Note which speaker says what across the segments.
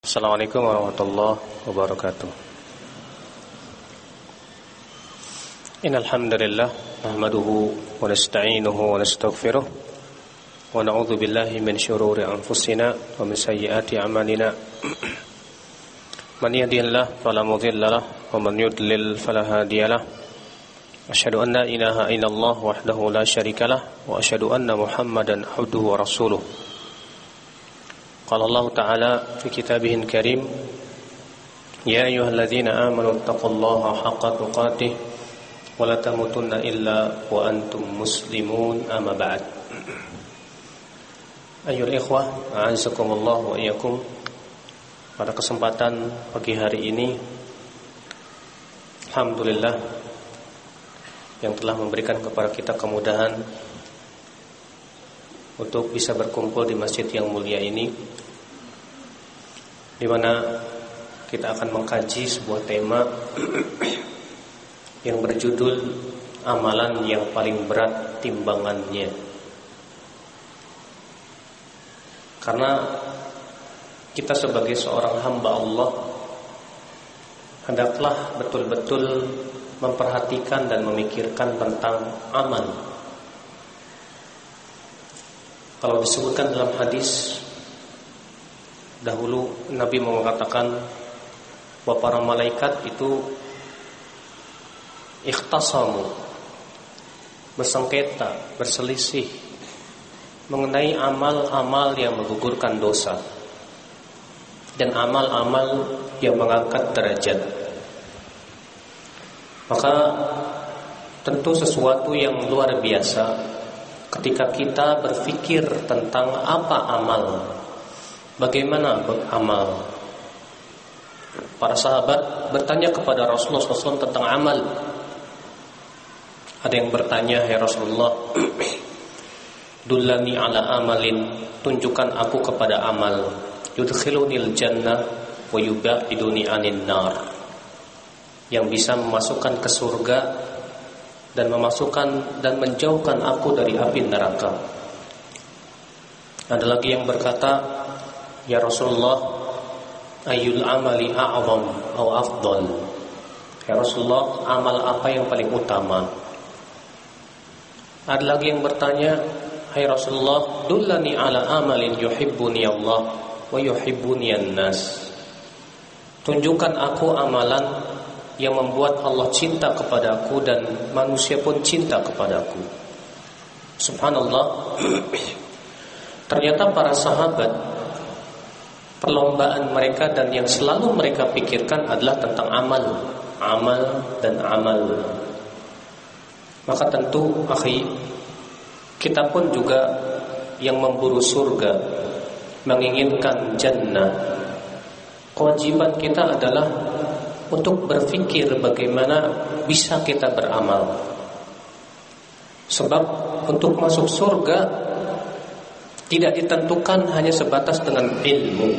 Speaker 1: Assalamualaikum warahmatullahi wabarakatuh. Innal hamdalillah nahmaduhu wa nasta'inuhu wa nastaghfiruh wa na'udzu billahi min shururi anfusina wa min sayyiati a'malina. Man yahdihillahu fala mudilla lahu wa man yudlil fala hadiya lahu. Asyhadu an la ilaha illallah wahdahu la syarika lahu wa asyhadu anna Muhammadan abduhu wa rasuluh. Qala Allah Ta'ala fi kitabihil karim, ya ayyuhalladzina amanu taqullaha haqqa tuqatih wa la tamutunna illa wa antum muslimun, amma ba'd. Ayyuhal ikhwah, a'azzakumullah wa iyyakum. Pada kesempatan pagi hari ini, alhamdulillah yang telah memberikan kepada kita kemudahan untuk bisa berkumpul di masjid yang mulia ini, di mana kita akan mengkaji sebuah tema yang berjudul amalan yang paling berat timbangannya. Karena kita sebagai seorang hamba Allah hendaklah betul-betul memperhatikan dan memikirkan tentang amal. Kalau disebutkan dalam hadis, dahulu Nabi mengatakan bahwa para malaikat itu ikhtasamu, bersengketa, berselisih mengenai amal-amal yang menggugurkan dosa dan amal-amal yang mengangkat derajat. Maka tentu sesuatu yang luar biasa ketika kita berpikir tentang apa amal, bagaimana beramal. Para sahabat bertanya kepada Rasulullah SAW tentang amal. Ada yang bertanya, ya Rasulullah, dullani ala amalin, tunjukkan aku kepada amal, yudkhilunil jannah wa yubaiduni anin nar, yang bisa memasukkan ke surga dan memasukkan dan menjauhkan aku dari api neraka. Ada lagi yang berkata, ya Rasulullah, ayyul amali a'zam aw afdal, ya Rasulullah, amal apa yang paling utama? Ada lagi yang bertanya, hai Rasulullah, dullani ala amalin yuhibbuni Allah wa yuhibbuni an-nas, tunjukkan aku amalan yang membuat Allah cinta kepadaku dan manusia pun cinta kepadaku. Subhanallah. Ternyata para sahabat, perlombaan mereka dan yang selalu mereka pikirkan adalah tentang amal, amal dan amal. Maka tentu akhi, kita pun juga yang memburu surga, menginginkan jannah, kewajiban kita adalah untuk berpikir bagaimana bisa kita beramal. Sebab untuk masuk surga tidak ditentukan hanya sebatas dengan ilmu,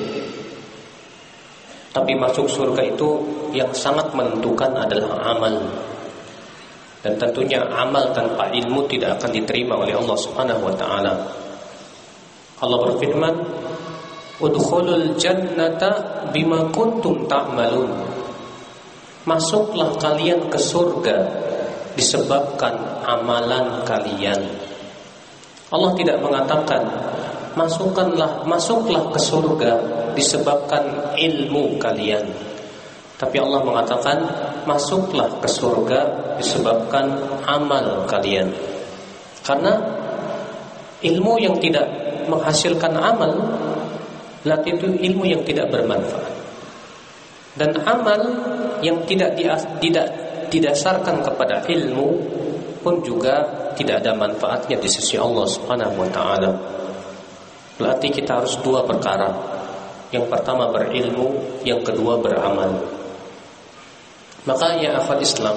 Speaker 1: tapi masuk surga itu yang sangat menentukan adalah amal. Dan tentunya amal tanpa ilmu tidak akan diterima oleh Allah Subhanahu wa taala. Allah berfirman, udkhulul jannata bima kuntum ta'malun, masuklah kalian ke surga disebabkan amalan kalian. Allah tidak mengatakan masuklah ke surga disebabkan ilmu kalian, tapi Allah mengatakan masuklah ke surga disebabkan amal kalian. Karena ilmu yang tidak menghasilkan amal, berarti itu ilmu yang tidak bermanfaat. Dan amal yang tidak didasarkan kepada ilmu pun juga tidak ada manfaatnya di sisi Allah Subhanahu wa taala. Berarti kita harus dua perkara. Yang pertama berilmu, yang kedua beramal. Maka ya akhwat Islam,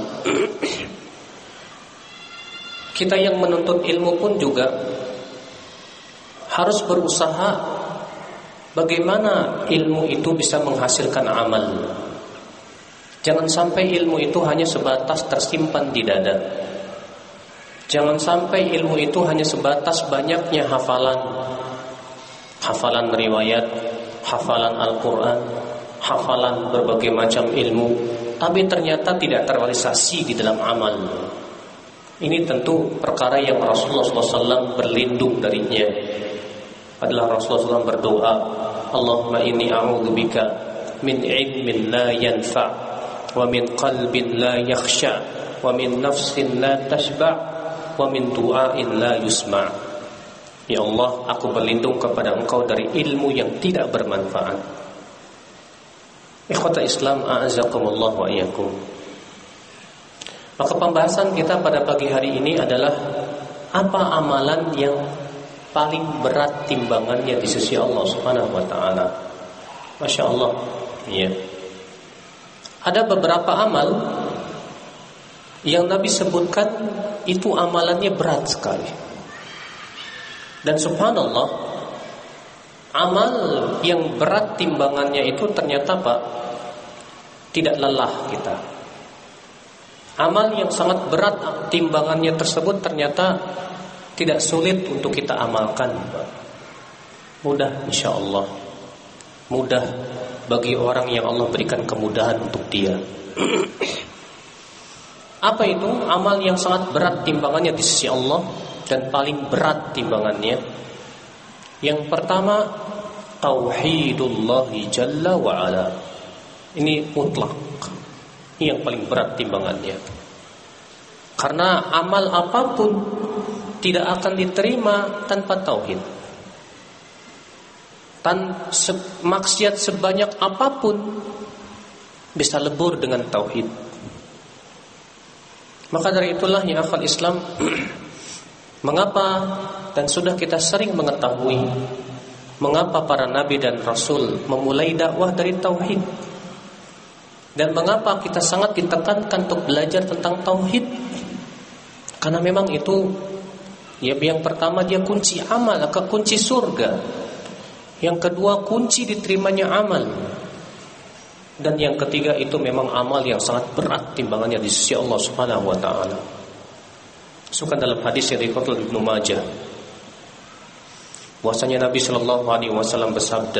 Speaker 1: kita yang menuntut ilmu pun juga harus berusaha bagaimana ilmu itu bisa menghasilkan amal. Jangan sampai ilmu itu hanya sebatas tersimpan di dada. Jangan sampai ilmu itu hanya sebatas banyaknya hafalan riwayat, hafalan Al-Quran, hafalan berbagai macam ilmu, tapi ternyata tidak terrealisasi di dalam amal. Ini tentu perkara yang Rasulullah SAW berlindung darinya. Adalah Rasulullah SAW berdoa, Allahumma inni a'udzubika min ilmin la yanfa' wa min qalbin la yakhsha' wa min nafsin la tashba' wa min du'ain la yusma'. Ya Allah, aku berlindung kepada Engkau dari ilmu yang tidak bermanfaat. Ikhwata Islam, a'azakumullah wa iyyakum. Maka pembahasan kita pada pagi hari ini adalah apa amalan yang paling berat timbangannya di sisi Allah Subhanahu wa taala. Masya Allah. Ya. Ada beberapa amal yang Nabi sebutkan itu amalannya berat sekali. Dan subhanallah, amal yang berat timbangannya itu ternyata Pak tidak lelah kita. Amal yang sangat berat timbangannya tersebut ternyata tidak sulit untuk kita amalkan, Pak. Mudah insyaallah. Mudah bagi orang yang Allah berikan kemudahan untuk dia. Apa itu? Amal yang sangat berat timbangannya di sisi Allah dan paling berat timbangannya. Yang pertama, tauhidullah jalla wa ala. Ini mutlak. Ini yang paling berat timbangannya. Karena amal apapun tidak akan diterima tanpa tauhid. Maksiat sebanyak apapun bisa lebur dengan tauhid. Maka dari itulah ya akhwat Islam, mengapa dan sudah kita sering mengetahui mengapa para nabi dan rasul memulai dakwah dari tauhid. Dan mengapa kita sangat ditekankan untuk belajar tentang tauhid? Karena memang itu ya, yang pertama dia kunci amal, kunci surga. Yang kedua kunci diterimanya amal. Dan yang ketiga itu memang amal yang sangat berat timbangannya di sisi Allah Subhanahu wa taala. Disebutkan dalam hadis yang diriwayatkan Ibnu Majah, bahwasanya Nabi sallallahu alaihi wasallam bersabda,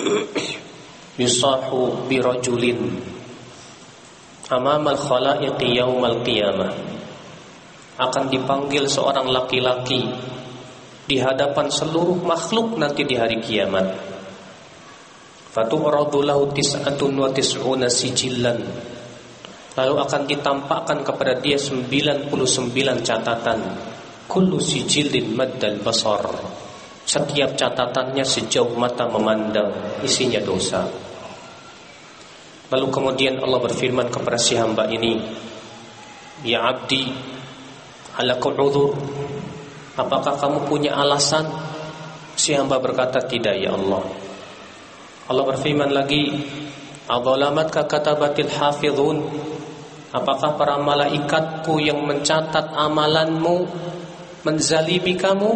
Speaker 1: "Yusahu bi rajulin amamal khalaiqi yaumal qiyamah." Akan dipanggil seorang laki-laki di hadapan seluruh makhluk nanti di hari kiamat. Fatu'radu lahu tis'atun wa tis'una sijillan. Lalu akan ditampakkan kepada dia 99 catatan. Kullu sijillin maddal basar. Setiap catatannya sejauh mata memandang, isinya dosa. Lalu kemudian Allah berfirman kepada si hamba ini, "Ya abdi, alaka udhur? Apakah kamu punya alasan?" Si hamba berkata, "Tidak ya Allah." Allah berfirman lagi, "Adzalamatka katabatil hafizun?" Apakah para malaikatku yang mencatat amalanmu menzalimi kamu?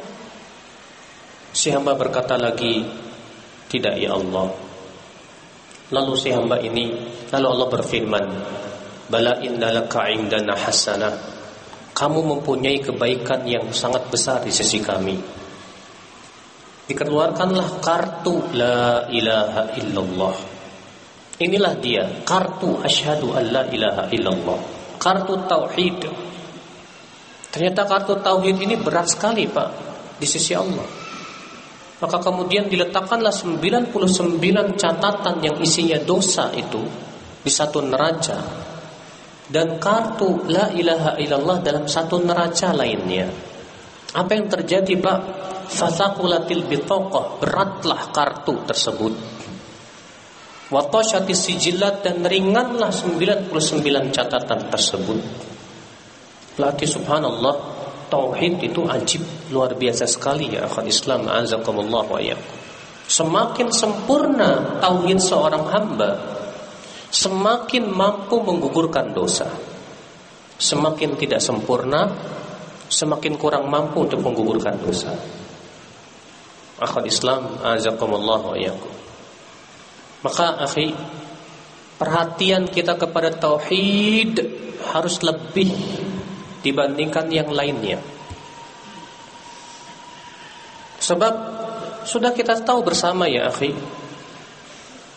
Speaker 1: Si hamba berkata lagi, "Tidak ya Allah." Lalu si hamba ini, lalu Allah berfirman, "Bala innalaka indana hasanah." Kamu mempunyai kebaikan yang sangat besar di sisi kami. Dikeluarkanlah kartu la ilaha illallah. Inilah dia, kartu asyhadu an la ilaha illallah, kartu tauhid. Ternyata kartu tauhid ini berat sekali Pak di sisi Allah. Maka kemudian diletakkanlah 99 catatan yang isinya dosa itu di satu neraca, dan kartu la ilaha illallah dalam satu neraca lainnya. Apa yang terjadi Pak? Fasaqulatil bitaqah, beratlah kartu tersebut. Wa tashatis sijillat, dan ringanlah 99 catatan tersebut. Berarti subhanallah, tauhid itu ajib, luar biasa sekali ya akhwat Islam, azakumullah wa iyyakum. Semakin sempurna tauhid seorang hamba, semakin mampu menggugurkan dosa. Semakin tidak sempurna, semakin kurang mampu untuk menggugurkan dosa. Akhwat Islam, azakumullah wa iyyakum. Maka akhi, perhatian kita kepada tauhid harus lebih dibandingkan yang lainnya. Sebab sudah kita tahu bersama ya akhi,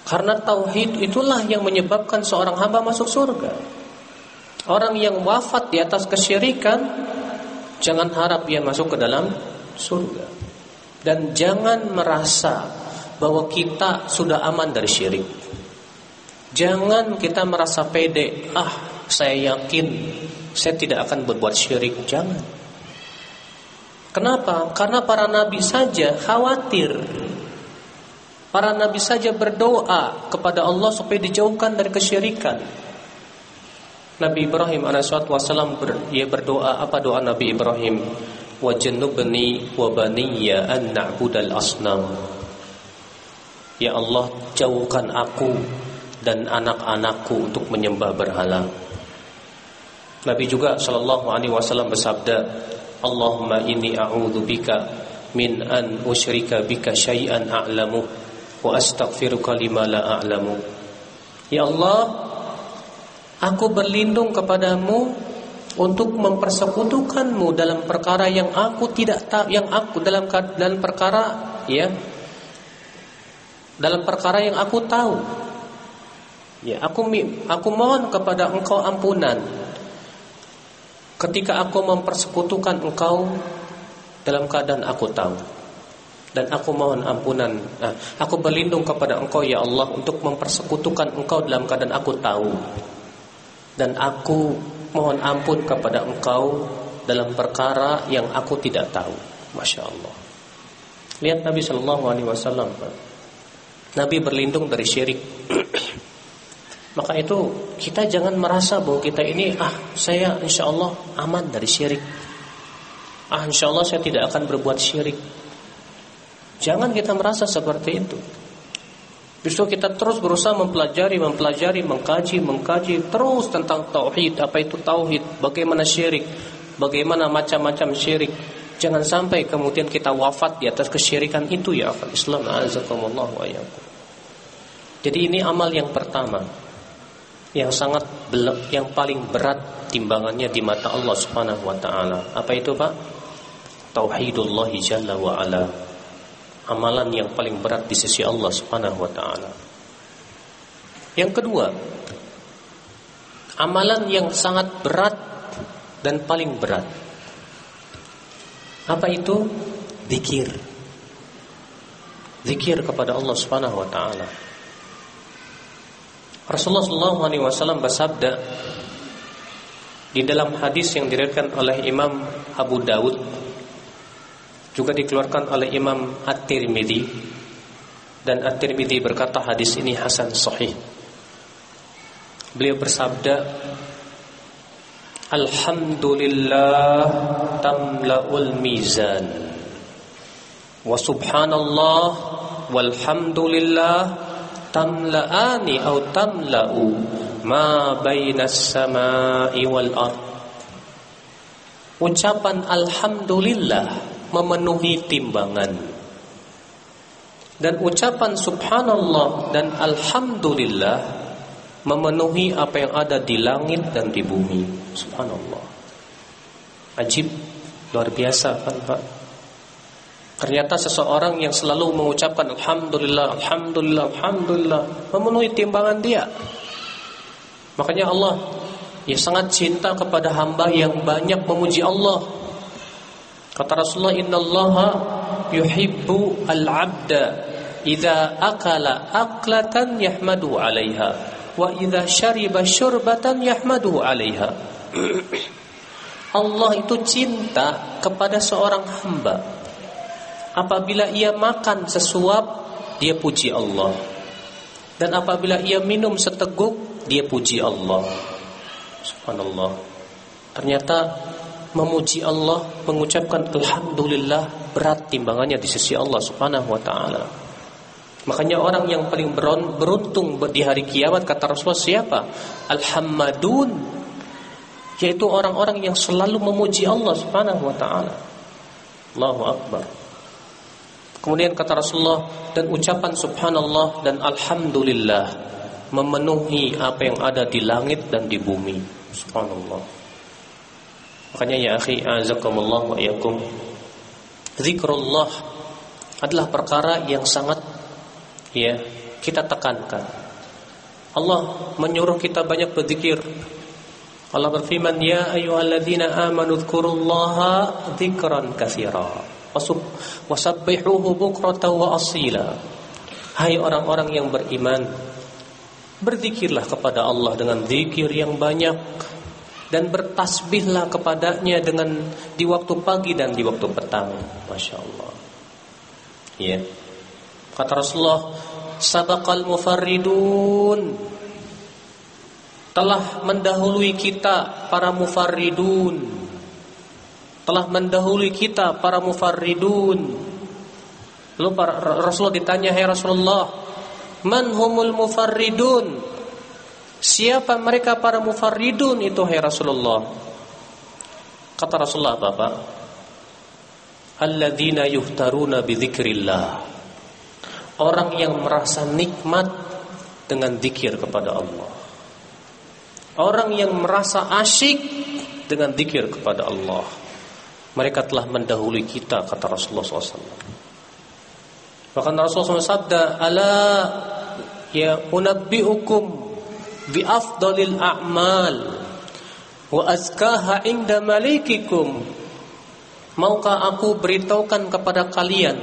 Speaker 1: Karena tauhid itulah yang menyebabkan seorang hamba masuk surga. Orang yang wafat di atas kesyirikan, jangan harap dia masuk ke dalam surga. Dan jangan merasa bahwa kita sudah aman dari syirik. Jangan kita merasa pede, saya yakin saya tidak akan berbuat syirik. Jangan. Kenapa? Karena para nabi saja khawatir. Para nabi saja berdoa kepada Allah supaya dijauhkan dari kesyirikan. Nabi Ibrahim alaihissalam ia berdoa, apa doa Nabi Ibrahim? Wajnubni wa baniya an na'budal asnam. Ya Allah, jauhkan aku dan anak-anakku untuk menyembah berhala. Nabi juga sallallahu alaihi wasallam bersabda, Allahumma inni a'udzubika min an usyrika bika syai'an a'lamu wa astaghfiruka lima la a'lamu. Ya Allah, aku berlindung kepadamu untuk mempersekutukanmu dalam perkara yang aku tidak tahu, dalam perkara dalam perkara yang aku tahu. Ya, aku mohon kepada Engkau ampunan ketika aku mempersekutukan Engkau dalam keadaan aku tahu. Dan aku mohon ampunan, aku berlindung kepada Engkau ya Allah untuk mempersekutukan Engkau dalam keadaan aku tahu. Dan aku mohon ampun kepada Engkau dalam perkara yang aku tidak tahu. Masya Allah. Lihat Nabi Sallallahu Alaihi Wasallam, Nabi berlindung dari syirik. Maka itu kita jangan merasa bahwa kita ini saya insya Allah aman dari syirik. Insya Allah saya tidak akan berbuat syirik. Jangan kita merasa seperti itu. Justru kita terus berusaha mempelajari, mengkaji terus tentang tauhid. Apa itu tauhid? Bagaimana syirik? Bagaimana macam-macam syirik? Jangan sampai kemudian kita wafat di atas kesyirikan itu ya akhal Islam. Azakumullah wa iyyakum. Jadi ini amal yang pertama, yang paling berat timbangannya di mata Allah Subhanahu wa taala. Apa itu, Pak? Tauhidullah jalla wa ala. Amalan yang paling berat di sisi Allah Subhanahu wa taala. Yang kedua, amalan yang sangat berat dan paling berat. Apa itu? Zikir. Zikir kepada Allah Subhanahu wa taala. Rasulullah sallallahu alaihi wasallam bersabda di dalam hadis yang diriwayatkan oleh Imam Abu Daud, juga dikeluarkan oleh Imam At-Tirmidzi, dan At-Tirmidzi berkata hadis ini hasan sahih. Beliau bersabda, Alhamdulillah tamla'ul mizan wa subhanallah walhamdulillah tamla'ani atau tamla'u ma bainas samai wal ard. Ucapan alhamdulillah memenuhi timbangan, dan ucapan subhanallah dan alhamdulillah memenuhi apa yang ada di langit dan di bumi. Subhanallah. Ajib, luar biasa kan Pak? Ternyata seseorang yang selalu mengucapkan alhamdulillah, alhamdulillah, alhamdulillah memenuhi timbangan dia. Makanya Allah sangat cinta kepada hamba yang banyak memuji Allah. Kata Rasulullah, innallaha yuhibbu al-'abda idza akala aklatan yahmadu 'alaiha wa idza syariba syurbatan yahmadu 'alaiha. Allah itu cinta kepada seorang hamba apabila ia makan sesuap, dia puji Allah. Dan apabila ia minum seteguk, dia puji Allah. Subhanallah. Ternyata memuji Allah, mengucapkan alhamdulillah berat timbangannya di sisi Allah Subhanahu wa taala. Makanya orang yang paling beruntung di hari kiamat kata Rasulullah siapa? Al-hammadun, yaitu orang-orang yang selalu memuji Allah Subhanahu wa taala. Allahu akbar. Kemudian kata Rasulullah, dan ucapan subhanallah dan alhamdulillah memenuhi apa yang ada di langit dan di bumi. Subhanallah. Makanya ya akhi, azakumullah wa iyyakum, zikrullah adalah perkara yang sangat kita tekankan. Allah menyuruh kita banyak berzikir. Allah berfirman, ya ayyuhalladzina amanu dzkurullaha dzikran katsira wasabbihuhu bukratan wa asila. Hai orang-orang yang beriman, berzikirlah kepada Allah dengan zikir yang banyak, dan bertasbihlah kepadanya dengan di waktu pagi dan di waktu petang. Masya Allah. Ya. Kata Rasulullah, sabaqal mufarridun, telah mendahului kita para mufarridun, telah mendahului kita para mufarridun. Lalu Rasulullah ditanya, hai Rasulullah, man humul mufarridun? Siapa mereka para mufarridun itu, hai Rasulullah? Kata Rasulullah apa, Pak? Alladzina yuhtaruna bidzikrillah. Orang yang merasa nikmat dengan zikir kepada Allah. Orang yang merasa asyik dengan zikir kepada Allah. Mereka telah mendahului kita, kata Rasulullah SAW. Bahkan Rasulullah SAW sabda, ala ya unabbi'ukum bi afdalil a'mal wa azkaha inda malikikum. Maukah aku beritahukan kepada kalian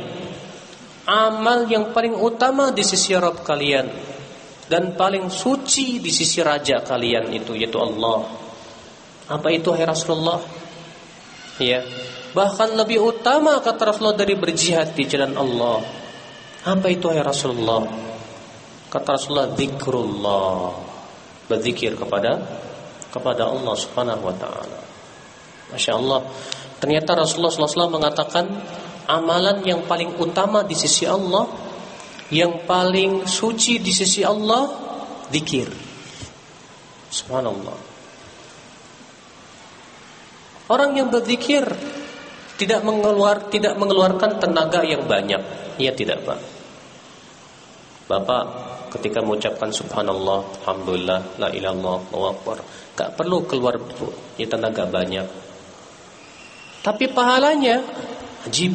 Speaker 1: amal yang paling utama di sisi Rabb kalian dan paling suci di sisi Raja kalian itu, yaitu Allah. Apa itu, hai Rasulullah? Ya, bahkan lebih utama, kata Rasulullah, dari berjihad di jalan Allah. Apa itu, hai Rasulullah? Kata Rasulullah, zikrullah, berzikir kepada Allah Subhanahu wa taala. Masya Allah. Ternyata Rasulullah SAW mengatakan amalan yang paling utama di sisi Allah, yang paling suci di sisi Allah, zikir. Subhanallah. Orang yang berzikir tidak mengeluarkan tenaga yang banyak. Iya tidak, Pak? Bapak ketika mengucapkan subhanallah, alhamdulillah, la ilaha illallah, Allahu akbar, gak perlu keluar tenaga banyak. Tapi pahalanya ajib.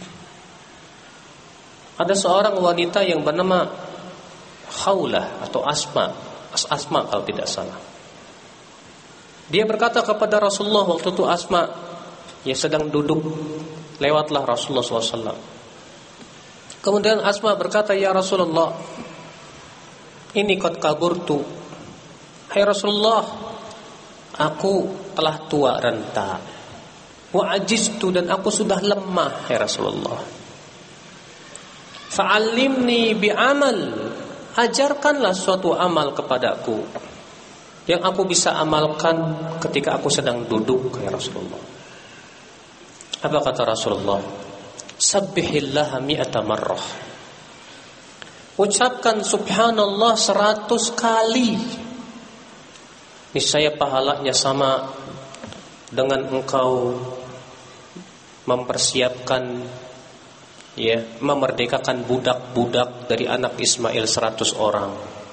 Speaker 1: Ada seorang wanita yang bernama Khawlah atau Asma kalau tidak salah. Dia berkata kepada Rasulullah waktu itu, Asma ya sedang duduk, lewatlah Rasulullah SAW. Kemudian Asma berkata, ya Rasulullah, ini qad kaburtu. Hai Rasulullah, aku telah tua renta. Wa ajiztu, dan aku sudah lemah, ya Rasulullah. Fa'allimni bi'amal, ajarkanlah suatu amal kepadaku yang aku bisa amalkan ketika aku sedang duduk, ya Rasulullah. Apa kata Rasulullah? Sabbihillah mi'ata marrah. Ucapkan subhanallah 100 kali. Niscaya pahalanya sama dengan engkau mempersiapkan, ya, memerdekakan budak-budak dari anak Ismail 100 orang.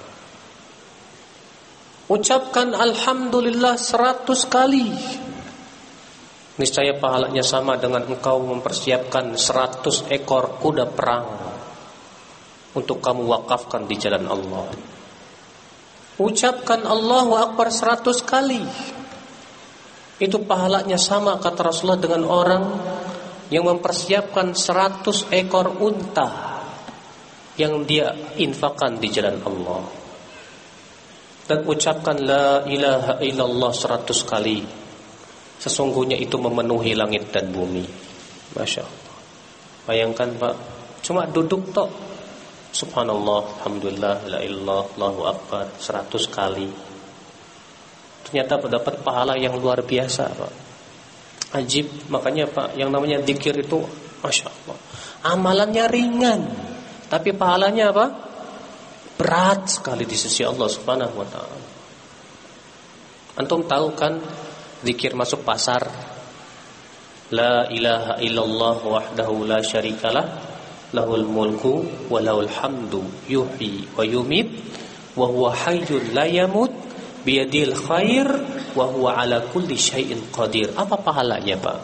Speaker 1: Ucapkan alhamdulillah 100 kali. Niscaya pahalanya sama dengan engkau mempersiapkan 100 ekor kuda perang untuk kamu wakafkan di jalan Allah. Ucapkan Allahu Akbar 100 kali. Itu pahalanya sama, kata Rasulullah, dengan orang yang mempersiapkan 100 ekor unta yang dia infakkan di jalan Allah. Dan ucapkan la ilaha illallah 100 kali. Sesungguhnya itu memenuhi langit dan bumi. Masya Allah. Bayangkan, Pak, cuma duduk tok, subhanallah, alhamdulillah, la ilallah, Allahu Akbar 100 kali. Ternyata dapat pahala yang luar biasa, Pak. Ajib. Makanya, Pak, yang namanya zikir itu Masya Allah, amalannya ringan, tapi pahalanya apa? Berat sekali di sisi Allah Subhanahu wa ta'ala. Antum tahu kan, zikir masuk pasar, la ilaha illallah wahdahu la syarikalah, lahul mulku wa lahul hamdu yuhyi wa yumit wa huwa hayyun la yamut biyadil khair wa huwa ala kulli syai'in qadir. Apa pahalanya, Pak?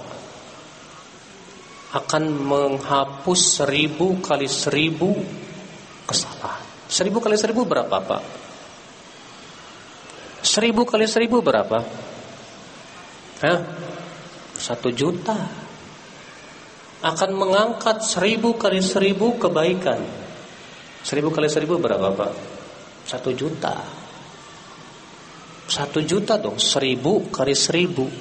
Speaker 1: Akan menghapus 1000 kali 1000 kesalahan. 1000 kali 1000 berapa, Pak? 1000 kali 1000 berapa? 1 juta. Akan mengangkat 1000 kali 1000 kebaikan. 1000 kali 1000 berapa, Pak? 1 juta. 1 juta dong. 1000 kali 1000.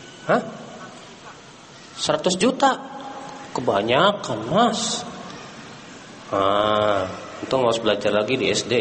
Speaker 1: 100 juta. Kebanyakan, Mas. Itu harus belajar lagi di SD.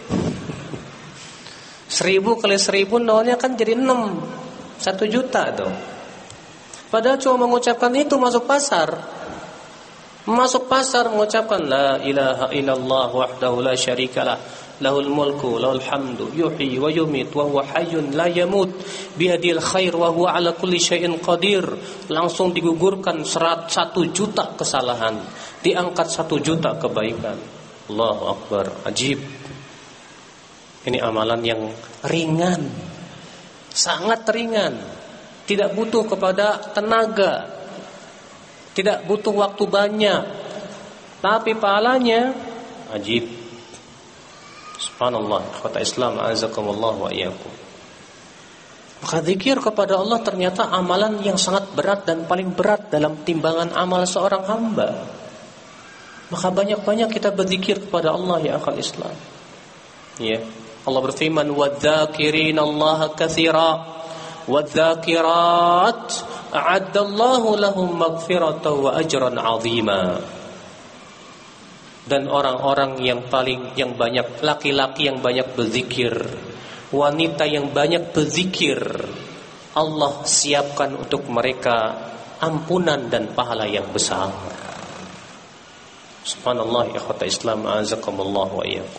Speaker 1: 1000 kali 1000 nolnya kan jadi 6. 1 juta dong. Padahal cuma mengucapkan itu masuk pasar. Masuk pasar mengucapkan la ilaha illallah wahdahu la syarikalah lahul mulku lahul hamdu yuhyi wa yumit wa huwa hayyun la yamut biyadil khair wa huwa ala kulli syai'in qadir. Langsung digugurkan 1 juta kesalahan, diangkat 1 juta kebaikan. Allahu akbar, ajib. Ini amalan yang ringan, sangat ringan, tidak butuh kepada tenaga, tidak butuh waktu banyak, tapi pahalanya ajib. Subhanallah, ikhwata Islam, azakumullah wa iyyakum. Maka zikir kepada Allah ternyata amalan yang sangat berat dan paling berat dalam timbangan amal seorang hamba. Maka banyak-banyak kita berzikir kepada Allah ya akhal Islam. Ya, Allah berfirman, "Wadzakirin Allah katsira wadzakirat a'addallahu lahum maghfiratan wa ajran 'azima." Dan orang-orang yang banyak, laki-laki yang banyak berzikir, wanita yang banyak berzikir, Allah siapkan untuk mereka ampunan dan pahala yang besar. Subhanallah, ikhwata Islam, azakumullah wa iyyakum.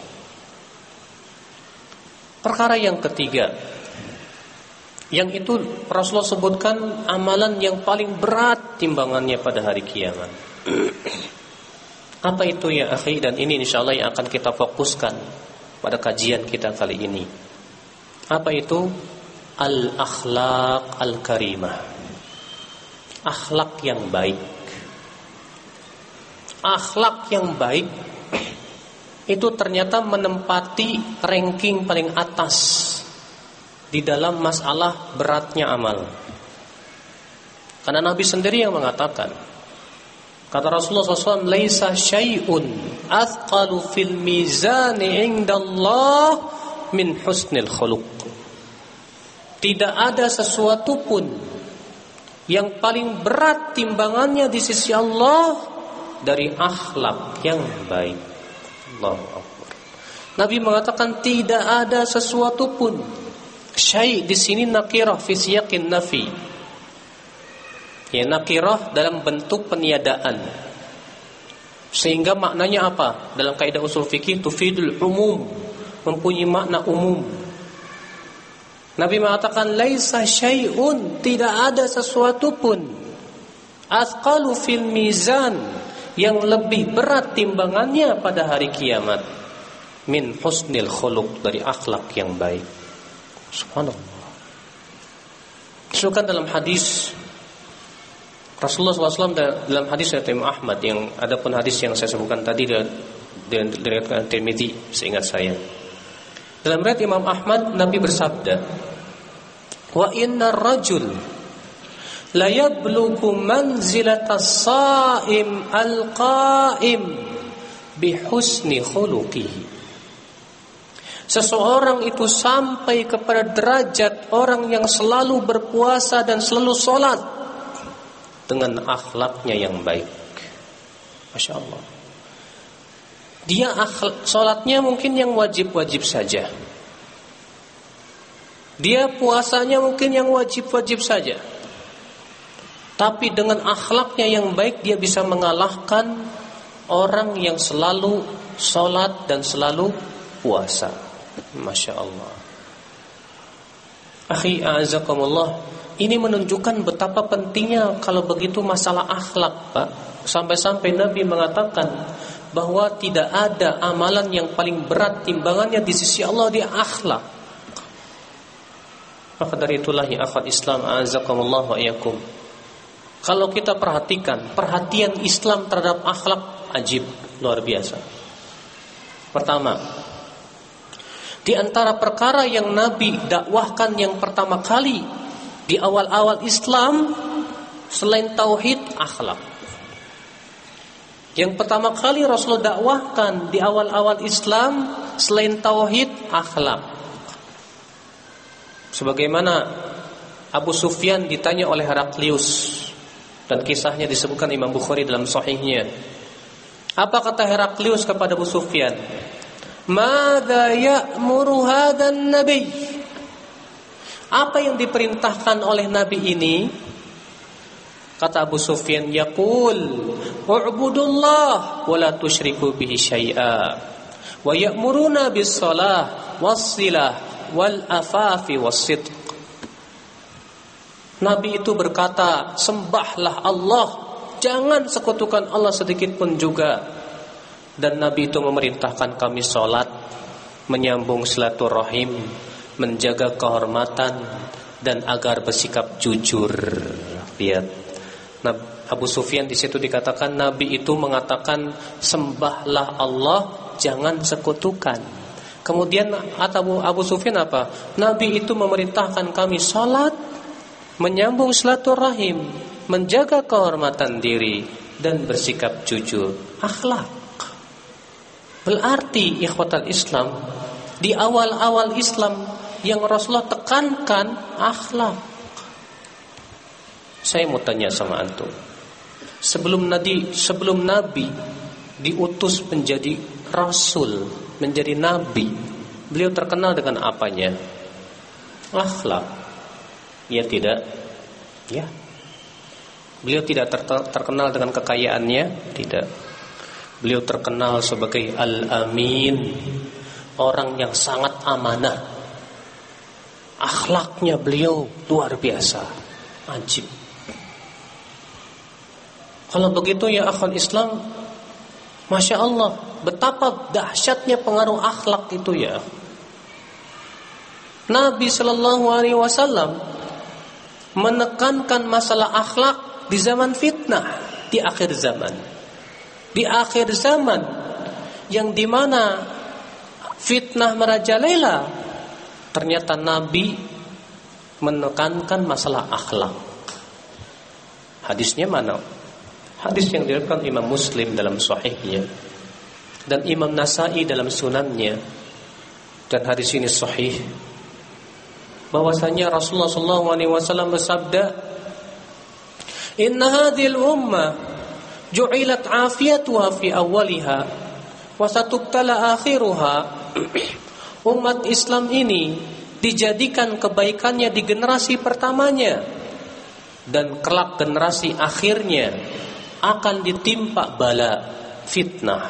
Speaker 1: Perkara yang ketiga, yang itu Rasulullah sebutkan amalan yang paling berat timbangannya pada hari kiamat. Apa itu ya akhi? Dan ini insyaallah yang akan kita fokuskan pada kajian kita kali ini. Apa itu? Al-akhlaq al-karimah. Akhlak yang baik. Akhlak yang baik itu ternyata menempati ranking paling atas di dalam masalah beratnya amal. Karena Nabi sendiri yang mengatakan, kata Rasulullah SAW, "Laisa syai'un athqalu fil mizani 'indallah min husnil khuluq." Tidak ada sesuatu pun yang paling berat timbangannya di sisi Allah dari akhlak yang baik. Allahu Akbar. Nabi mengatakan tidak ada sesuatu pun. Syai' di sini nakirah fi siyaqin nafi. Ya, nakirah dalam bentuk peniadaan. Sehingga maknanya apa? Dalam kaidah usul fikih tufidul umum, mempunyai makna umum. Nabi mengatakan laisa syai'un, tidak ada sesuatu pun athqalu fil mizan, yang lebih berat timbangannya pada hari kiamat min husnil khuluq, dari akhlak yang baik. Subhanallah. Disebutkan dalam hadis Rasulullah SAW, dalam hadis riwayat Imam Ahmad, yang adapun hadis yang saya sebutkan tadi diriwayatkan Tirmidzi seingat saya. Dalam riwayat Imam Ahmad, Nabi bersabda, "Wa innar rajul la yablughu manzilatas shaim al-qa'im bi husni khuluqihi." Seseorang itu sampai kepada derajat orang yang selalu berpuasa dan selalu sholat dengan akhlaknya yang baik. Masya Allah. Dia sholatnya mungkin yang wajib-wajib saja. Dia puasanya mungkin yang wajib-wajib saja. Tapi dengan akhlaknya yang baik, dia bisa mengalahkan orang yang selalu sholat dan selalu puasa. Masya Allah. Akhi a'azakumullah, ini menunjukkan betapa pentingnya kalau begitu masalah akhlak, Pak. Sampai-sampai Nabi mengatakan bahwa tidak ada amalan yang paling berat timbangannya di sisi Allah di akhlak. Maka dari itulah ya akhwat Islam, a'azakumullah wa iyyakum, kalau kita perhatian Islam terhadap akhlak ajib, luar biasa. Pertama, Di antara perkara yang Nabi dakwahkan yang pertama kali di awal-awal Islam selain tauhid, akhlak. Yang pertama kali Rasulullah dakwahkan di awal-awal Islam selain tauhid, akhlak. Sebagaimana Abu Sufyan ditanya oleh Heraklius, dan kisahnya disebutkan Imam Bukhari dalam sahihnya. Apa kata Heraklius kepada Abu Sufyan? Madza ya'muru hadzan nabi? Apa yang diperintahkan oleh nabi ini? Kata Abu Sufyan, yaqul u'budullah wa la tusyriku bihi syai'a wa ya'muruna bis shalah was silah wal afafi was sidq. Nabi itu berkata, sembahlah Allah, jangan sekutukan Allah sedikit pun juga. Dan Nabi itu memerintahkan kami sholat, menyambung silaturahim, menjaga kehormatan, dan agar bersikap jujur. Lihat, Abu Sufyan di situ dikatakan Nabi itu mengatakan sembahlah Allah, jangan sekutukan. Kemudian Abu Sufyan apa? Nabi itu memerintahkan kami sholat, menyambung silaturahim, menjaga kehormatan diri, dan bersikap jujur. Akhlak. Berarti ikhwatal Islam, di awal-awal Islam yang Rasulullah tekankan akhlak. Saya mau tanya sama antum, sebelum Nabi diutus menjadi Rasul, menjadi Nabi, beliau terkenal dengan apanya? Akhlak. Ya tidak? Ya. Beliau tidak terkenal dengan kekayaannya? Tidak. Beliau terkenal sebagai Al-Amin, orang yang sangat amanah. Akhlaknya beliau luar biasa, ajib. Kalau begitu ya akhwat Islam, Masya Allah, betapa dahsyatnya pengaruh akhlak itu ya. Nabi Sallallahu Alaihi Wasallam menekankan masalah akhlak di zaman fitnah, di akhir zaman. Di akhir zaman yang dimana fitnah merajalela, ternyata Nabi menekankan masalah akhlak. Hadisnya mana? Hadis yang diriwayatkan Imam Muslim dalam sahihnya dan Imam Nasa'i dalam sunannya, dan hadis ini sahih, bahwasanya Rasulullah SAW bersabda, Inna hadhil ummah ju'ilat afiyatuha fi awwaliha wa satubtala akhiruha. Umat Islam ini dijadikan kebaikannya di generasi pertamanya, dan kelak generasi akhirnya akan ditimpa bala, fitnah.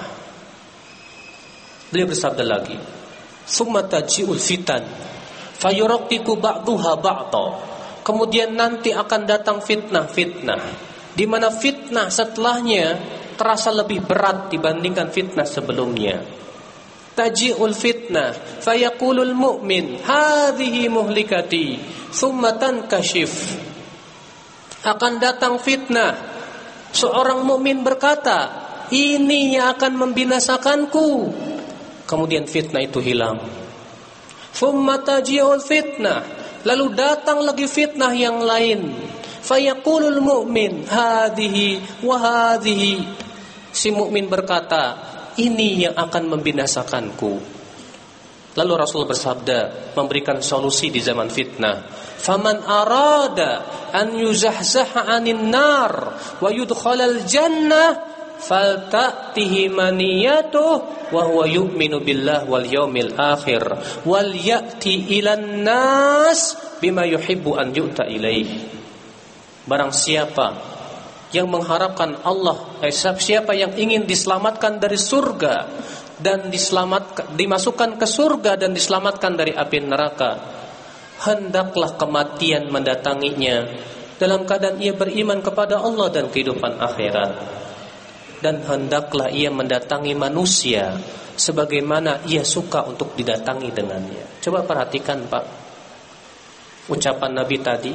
Speaker 1: Beliau bersabda lagi, summa taji'ul fitan fayuraqqiqu ba'daha ba'dha. Kemudian nanti akan datang fitnah-fitnah, di mana fitnah setelahnya terasa lebih berat dibandingkan fitnah sebelumnya. Taji'ul fitnah fayaqulul mu'min hadhihi muhlikati thumma tankashif. Akan datang fitnah, seorang mukmin berkata, ini yang akan membinasakanku. Kemudian fitnah itu hilang. Thumma taji'ul fitnah, lalu datang lagi fitnah yang lain. Fayaqulul mu'min hadhihi wa hadhihi. Si mukmin berkata, ini yang akan membinasakanku. Lalu Rasul bersabda, memberikan solusi di zaman fitnah. Faman arada an yuzahzaha 'anil nar wa yudkhalal jannah falta'tihi maniyatuhu wa huwa yu'minu billah wal yaumil akhir wal ya'ti ilan nas bima yuhibbu an yu'ta ilaihi. Barang siapa yang mengharapkan Allah, siapa yang ingin diselamatkan dari surga dan dimasukkan ke surga dan diselamatkan dari api neraka, hendaklah kematian mendatanginya dalam keadaan ia beriman kepada Allah dan kehidupan akhirat, dan hendaklah ia mendatangi manusia sebagaimana ia suka untuk didatangi dengannya. Coba perhatikan Pak, ucapan Nabi tadi,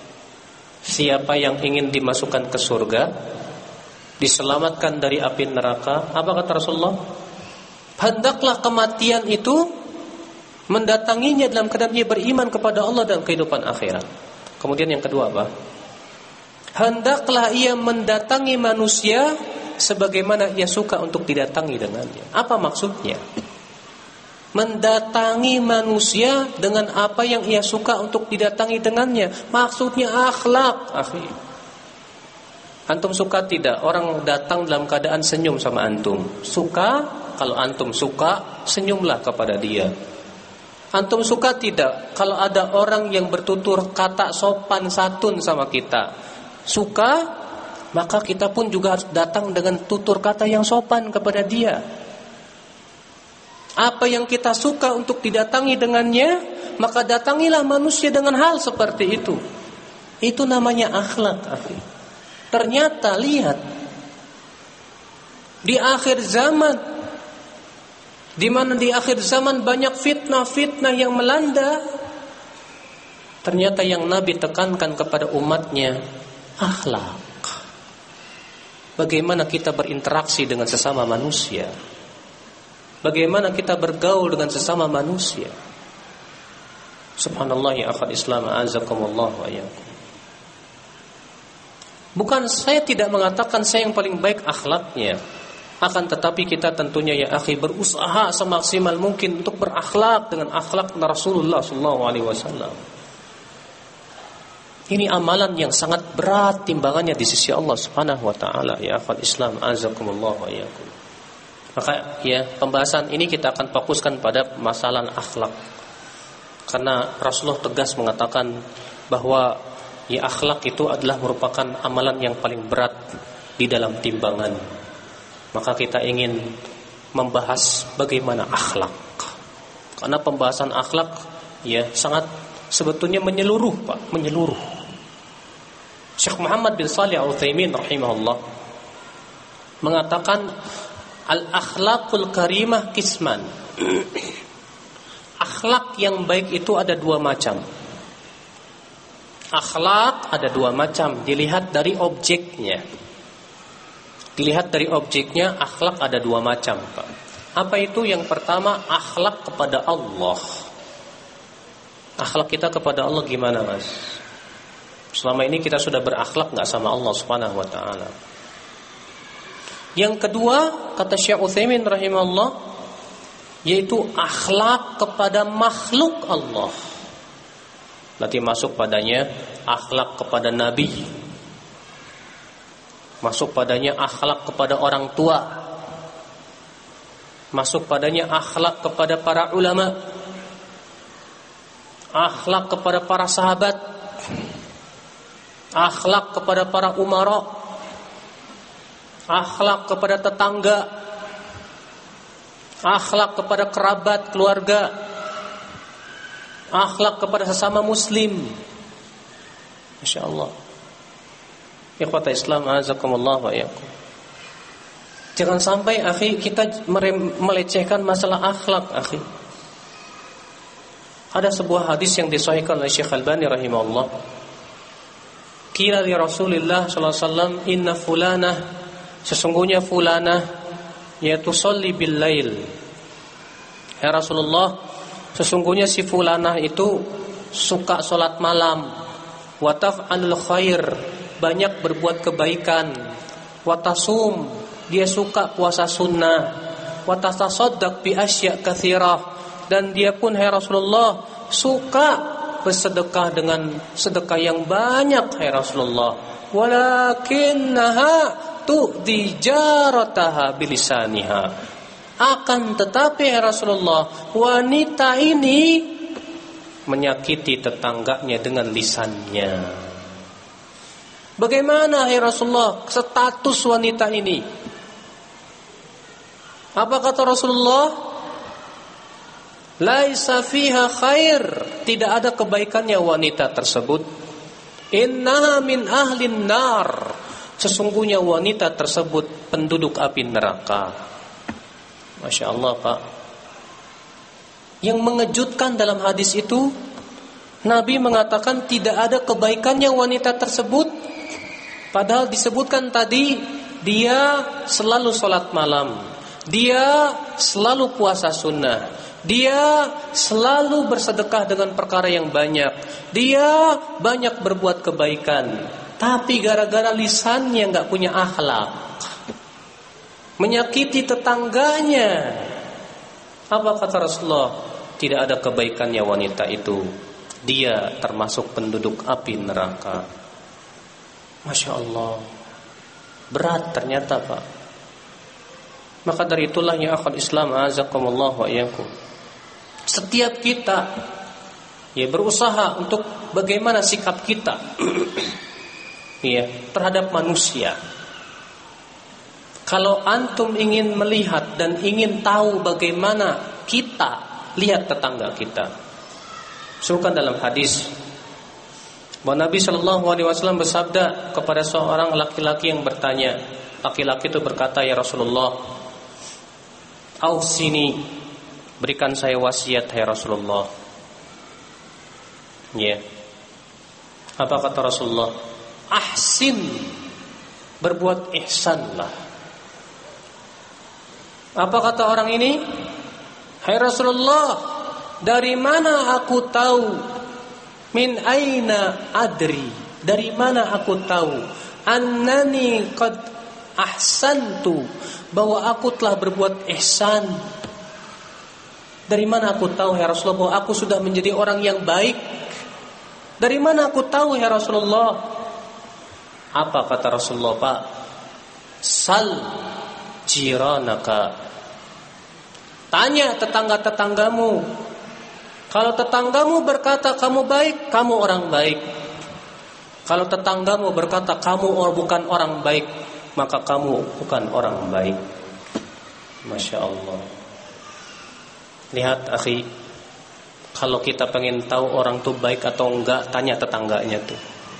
Speaker 1: siapa yang ingin dimasukkan ke surga, diselamatkan dari api neraka, apa kata Rasulullah? Hendaklah kematian itu mendatanginya dalam keadaan ia beriman kepada Allah dan kehidupan akhirat. Kemudian yang kedua apa? Hendaklah ia mendatangi manusia sebagaimana ia suka untuk didatangi dengannya. Apa maksudnya? Mendatangi manusia dengan apa yang ia suka untuk didatangi dengannya. Maksudnya akhlak, akhi. Antum suka tidak orang datang dalam keadaan senyum sama antum? Suka? Kalau antum suka, senyumlah kepada dia. Antum suka tidak kalau ada orang yang bertutur kata sopan santun sama kita? Suka? Maka kita pun juga harus datang dengan tutur kata yang sopan kepada dia. Apa yang kita suka untuk didatangi dengannya, maka datangilah manusia dengan hal seperti itu. Itu namanya akhlak, akhi. Ternyata lihat, di akhir zaman, di mana di akhir zaman banyak fitnah-fitnah yang melanda, ternyata yang Nabi tekankan kepada umatnya akhlak. Bagaimana kita berinteraksi dengan sesama manusia, bagaimana kita bergaul dengan sesama manusia. Subhanallah ya akhal Islam, azakumullah wa iyyakum. Bukan saya tidak mengatakan saya yang paling baik akhlaknya, akan tetapi kita tentunya ya akhi berusaha semaksimal mungkin untuk berakhlak dengan akhlak Rasulullah SAW. Ini amalan yang sangat berat timbangannya di sisi Allah Subhanahu wa taala ya akhal Islam, azakumullah wa iyyakum. Maka ya pembahasan ini kita akan fokuskan pada masalah akhlak. Karena Rasulullah tegas mengatakan bahwa ya akhlak itu adalah merupakan amalan yang paling berat di dalam timbangan. Maka kita ingin membahas bagaimana akhlak. Karena pembahasan akhlak ya sangat sebetulnya menyeluruh, Pak, menyeluruh. Syekh Muhammad bin Shalih Al-Utsaimin rahimahullah mengatakan al-akhlaqul karimah qisman. Akhlak yang baik itu ada dua macam. Akhlak ada dua macam, dilihat dari objeknya. Dilihat dari objeknya, akhlak ada dua macam, Pak. Apa itu? Yang pertama, akhlak kepada Allah. Akhlak kita kepada Allah gimana, Mas? Selama ini kita sudah berakhlak gak sama Allah Subhanahu wa ta'ala? Yang kedua, kata Syekh Utsaimin rahimahullah, yaitu akhlak kepada makhluk Allah. Nanti masuk padanya akhlak kepada Nabi, masuk padanya akhlak kepada orang tua, masuk padanya akhlak kepada para ulama, akhlak kepada para sahabat, akhlak kepada para umara, akhlak kepada tetangga, akhlak kepada kerabat keluarga, akhlak kepada sesama muslim. Masya Allah. Ikhwata Islam, azakumullah wa iyyakum. Jangan sampai akhi kita melecehkan masalah akhlak, akhi. Ada sebuah hadis yang disahihkan oleh Syekh Albani rahimahullah. Qila li Rasulillah sallallahu alaihi wasallam, inna fulanah, sesungguhnya fulanah yaitu sholli bil lail. Ya Rasulullah, sesungguhnya si fulanah itu suka salat malam, wa taf'alul khair, banyak berbuat kebaikan, watasum, dia suka puasa sunnah, watasaddaq bi asya' katsirah, dan dia pun hai Rasulullah suka bersedekah dengan sedekah yang banyak hai Rasulullah, walakinnaha tu'di jarataha bilisaniha, akan tetapi hai Rasulullah wanita ini menyakiti tetangganya dengan lisannya. Bagaimana hai Rasulullah status wanita ini? Apa kata Rasulullah? Laisa fiha khair, tidak ada kebaikannya wanita tersebut. Innaha min ahlin nar, sesungguhnya wanita tersebut penduduk api neraka. Masya Allah, Pak. Yang mengejutkan dalam hadis itu, Nabi mengatakan tidak ada kebaikannya wanita tersebut. Padahal disebutkan tadi dia selalu sholat malam, dia selalu puasa sunnah, Dia selalu bersedekah dengan perkara yang banyak. Dia banyak berbuat kebaikan. Tapi gara-gara lisannya gak punya akhlak, menyakiti tetangganya. Apa kata Rasulullah? Tidak ada kebaikannya wanita itu. Dia termasuk penduduk api neraka. Masya Allah, berat ternyata Pak. Maka dari itulah ya akhwat Islam, azakumullah wa iyyakum, setiap kita ya berusaha untuk bagaimana sikap kita ya terhadap manusia. Kalau antum ingin melihat dan ingin tahu bagaimana kita, lihat tetangga kita. Sebutkan dalam hadis bahwa Nabi SAW bersabda kepada seorang laki-laki yang bertanya. Laki-laki itu berkata, ya Rasulullah, ausini, berikan saya wasiat ya Rasulullah. Ya. Apa kata Rasulullah? Ahsin, berbuat ihsanlah. Apa kata orang ini? Hai Rasulullah, dari mana aku tahu? Min aina adri, dari mana aku tahu? Annani qad ahsantu, bahwa aku telah berbuat ihsan. Dari mana aku tahu ya Rasulullah bahwa aku sudah menjadi orang yang baik? Dari mana aku tahu ya Rasulullah? Apa kata Rasulullah Pak? Sal jiranaka, tanya tetangga-tetanggamu. Kalau tetanggamu berkata kamu baik, kamu orang baik. Kalau tetanggamu berkata kamu bukan orang baik, maka kamu bukan orang baik. Masya Allah. Lihat akhi, kalau kita pengen tahu orang itu baik atau enggak, tanya tetangganya tuh.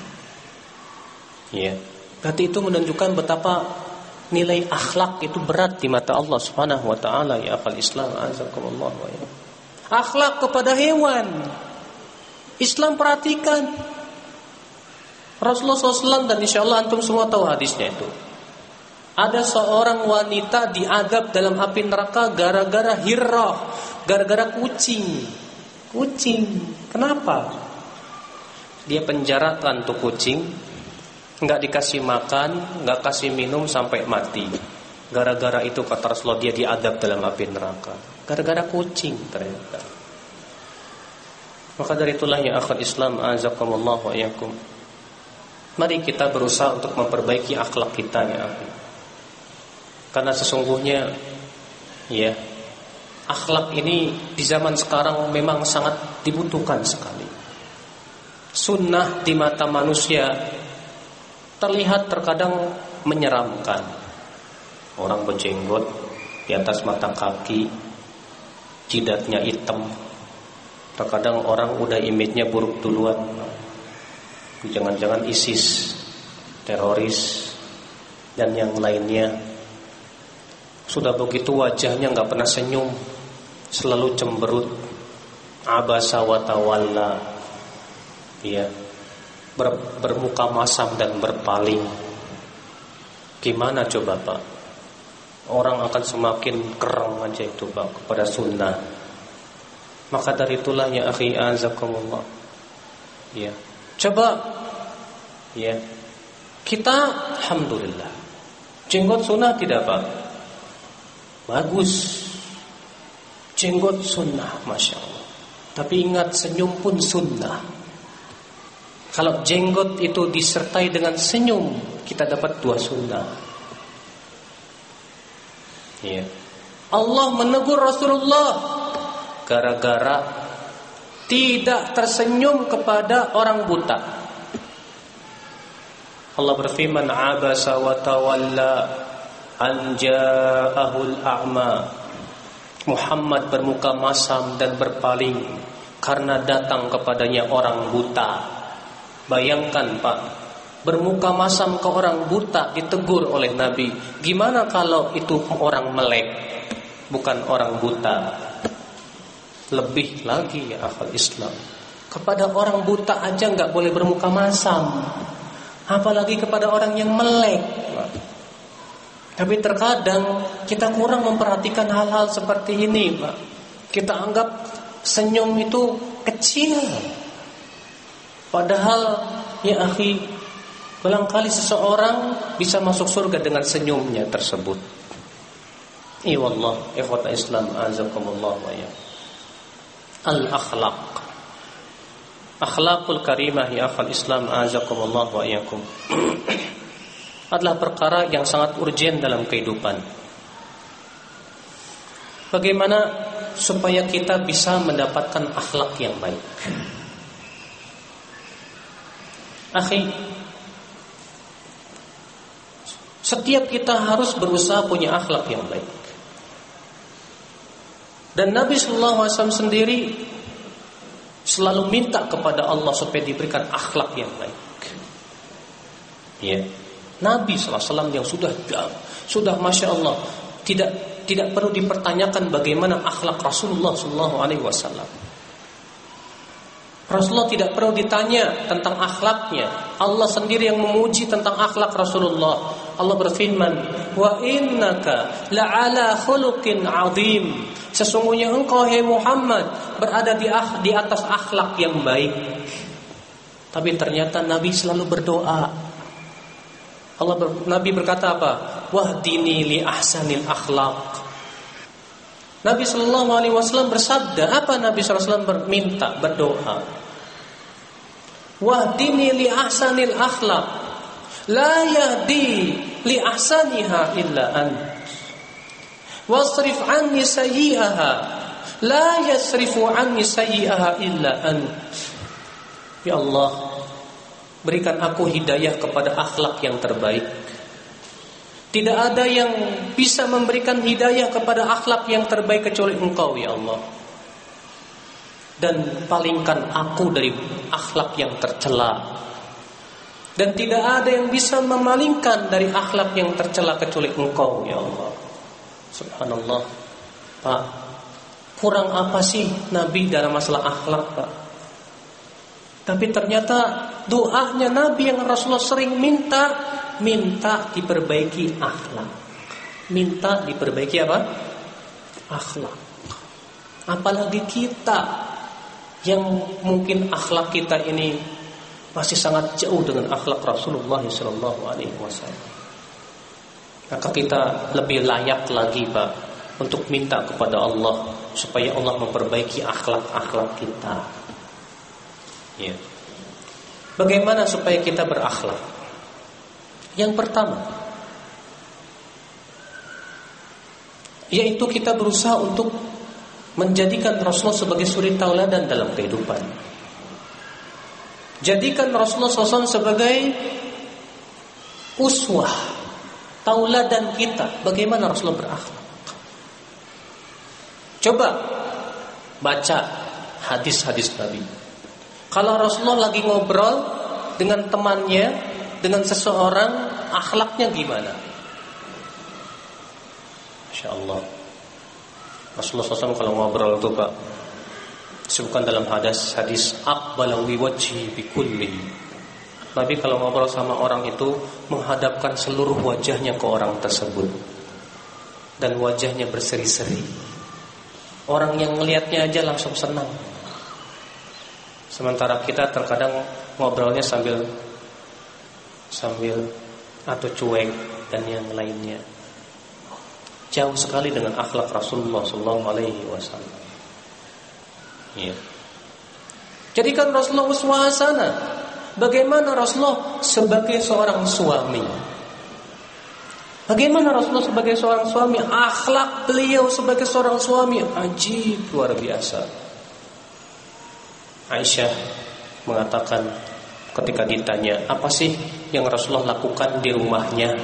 Speaker 1: Ya, berarti itu menunjukkan betapa nilai akhlak itu berat di mata Allah Subhanahu wa taala ya akhal Islam, azakumullah wa ya. Akhlak kepada hewan, Islam perhatikan. Rasulullah SAW, dan insyaallah antum semua tahu hadisnya itu. Ada seorang wanita diadab dalam api neraka gara-gara hirrah, gara-gara kucing. Kucing, kenapa? Dia penjarakan tuh kucing, nggak dikasih makan, nggak kasih minum sampai mati. Gara-gara itu kata Rasulullah dia diadab dalam api neraka. Gara-gara kucing ternyata. Maka dari itulah ya akhwat Islam, azakumullah wa iyyakum, mari kita berusaha untuk memperbaiki akhlak kita ya akhi. Karena sesungguhnya ya, akhlak ini di zaman sekarang memang sangat dibutuhkan sekali. Sunnah di mata manusia terlihat terkadang menyeramkan. Orang berjenggot di atas mata kaki, jidatnya hitam. Terkadang orang udah image-nya buruk duluan. Jangan-jangan ISIS, teroris, dan yang lainnya. Sudah begitu wajahnya gak pernah senyum, selalu cemberut, abasa wa tawalla, ya, bermuka masam dan berpaling. Gimana coba Pak? Orang akan semakin kereng aja itu Pak kepada sunnah. Maka dari itulah ya akhi azakumullah, ya, coba ya, kita alhamdulillah jenggot sunnah tidak Pak? Bagus, jenggot sunnah, masya Allah. Tapi ingat, senyum pun sunnah. Kalau jenggot itu disertai dengan senyum, kita dapat 2 sunnah. Ya. Allah menegur Rasulullah gara-gara tidak tersenyum kepada orang buta. Allah berfirman, abasa wa tawalla an ja'ahul a'ma. Muhammad bermuka masam dan berpaling karena datang kepadanya orang buta. Bayangkan Pak, bermuka masam ke orang buta ditegur oleh Nabi. Gimana kalau itu orang melek, bukan orang buta? Lebih lagi ya akhwat Islam, kepada orang buta aja gak boleh bermuka masam, apalagi kepada orang yang melek. Tapi terkadang kita kurang memperhatikan hal-hal seperti ini Pak. Kita anggap senyum itu kecil. Padahal ya akhi, barangkali seseorang bisa masuk surga dengan senyumnya tersebut. Wallah, ikhwat Islam azakumullah wa ya. Al-akhlaq. Akhlaqul karimah ya akhal Islam azakumullah wa iyakum. Adalah perkara yang sangat urgen dalam kehidupan. Bagaimana supaya kita bisa mendapatkan akhlak yang baik? Akhi, setiap kita harus berusaha punya akhlak yang baik. Dan Nabi sallallahu alaihi wasallam sendiri selalu minta kepada Allah supaya diberikan akhlak yang baik. Ya. Nabi sallallahu alaihi wasallam yang sudah masya Allah, tidak perlu dipertanyakan bagaimana akhlak Rasulullah sallallahu alaihi wasallam. Rasulullah tidak perlu ditanya tentang akhlaknya. Allah sendiri yang memuji tentang akhlak Rasulullah. Allah berfirman, "Wa innaka la'ala khuluqin 'adzim." Sesungguhnya engkau hai Muhammad berada di atas akhlak yang baik. Tapi ternyata Nabi selalu berdoa. Nabi berkata apa? Wahdini li ahsanil akhlaq. Nabi sallallahu alaihi wasallam bersabda, apa Nabi sallallahu alaihi wasallam minta, berdoa? Wahdini li ahsanil akhlaq. La yahdi li ahsaniha illa ant. Wasrif anni sayyi'aha. La yasrifu anni sayyi'aha illa ant. Ya Allah, berikan aku hidayah kepada akhlak yang terbaik. Tidak ada yang bisa memberikan hidayah kepada akhlak yang terbaik kecuali Engkau ya Allah. Dan palingkan aku dari akhlak yang tercela. Dan tidak ada yang bisa memalingkan dari akhlak yang tercela kecuali Engkau ya Allah. Subhanallah. Pak, kurang apa sih Nabi dalam masalah akhlak, Pak? Tapi ternyata doanya Nabi yang Rasulullah sering minta diperbaiki akhlak. Minta diperbaiki apa? Akhlak. Apalagi kita yang mungkin akhlak kita ini masih sangat jauh dengan akhlak Rasulullah sallallahu alaihi wasallam. Maka kita lebih layak lagi, Pak, untuk minta kepada Allah supaya Allah memperbaiki akhlak-akhlak kita. Ya. Bagaimana supaya kita berakhlak? Yang pertama, yaitu kita berusaha untuk menjadikan Rasulullah sebagai suri tauladan dalam kehidupan. Jadikan Rasulullah SAW sebagai uswah, tauladan kita. Bagaimana Rasulullah berakhlak? Coba baca hadis-hadis Nabi. Kalau Rasulullah lagi ngobrol dengan temannya, dengan seseorang, akhlaknya gimana? Masya Allah. Rasulullah SAW kalau ngobrol itu, Pak, disebutkan dalam hadis aqbala wi wajhi bi kulli. Nabi kalau ngobrol sama orang itu menghadapkan seluruh wajahnya ke orang tersebut, dan wajahnya berseri-seri. Orang yang melihatnya aja langsung senang. Sementara kita terkadang ngobrolnya sambil atau cuek dan yang lainnya. Jauh sekali dengan akhlak Rasulullah sallallahu alaihi wasallam. Ya. Jadikan Rasulullah uswah hasanah. Bagaimana Rasulullah sebagai seorang suami? Bagaimana Rasulullah sebagai seorang suami? Akhlak beliau sebagai seorang suami ajib, luar biasa. Aisyah mengatakan ketika ditanya, apa sih yang Rasulullah lakukan di rumahnya?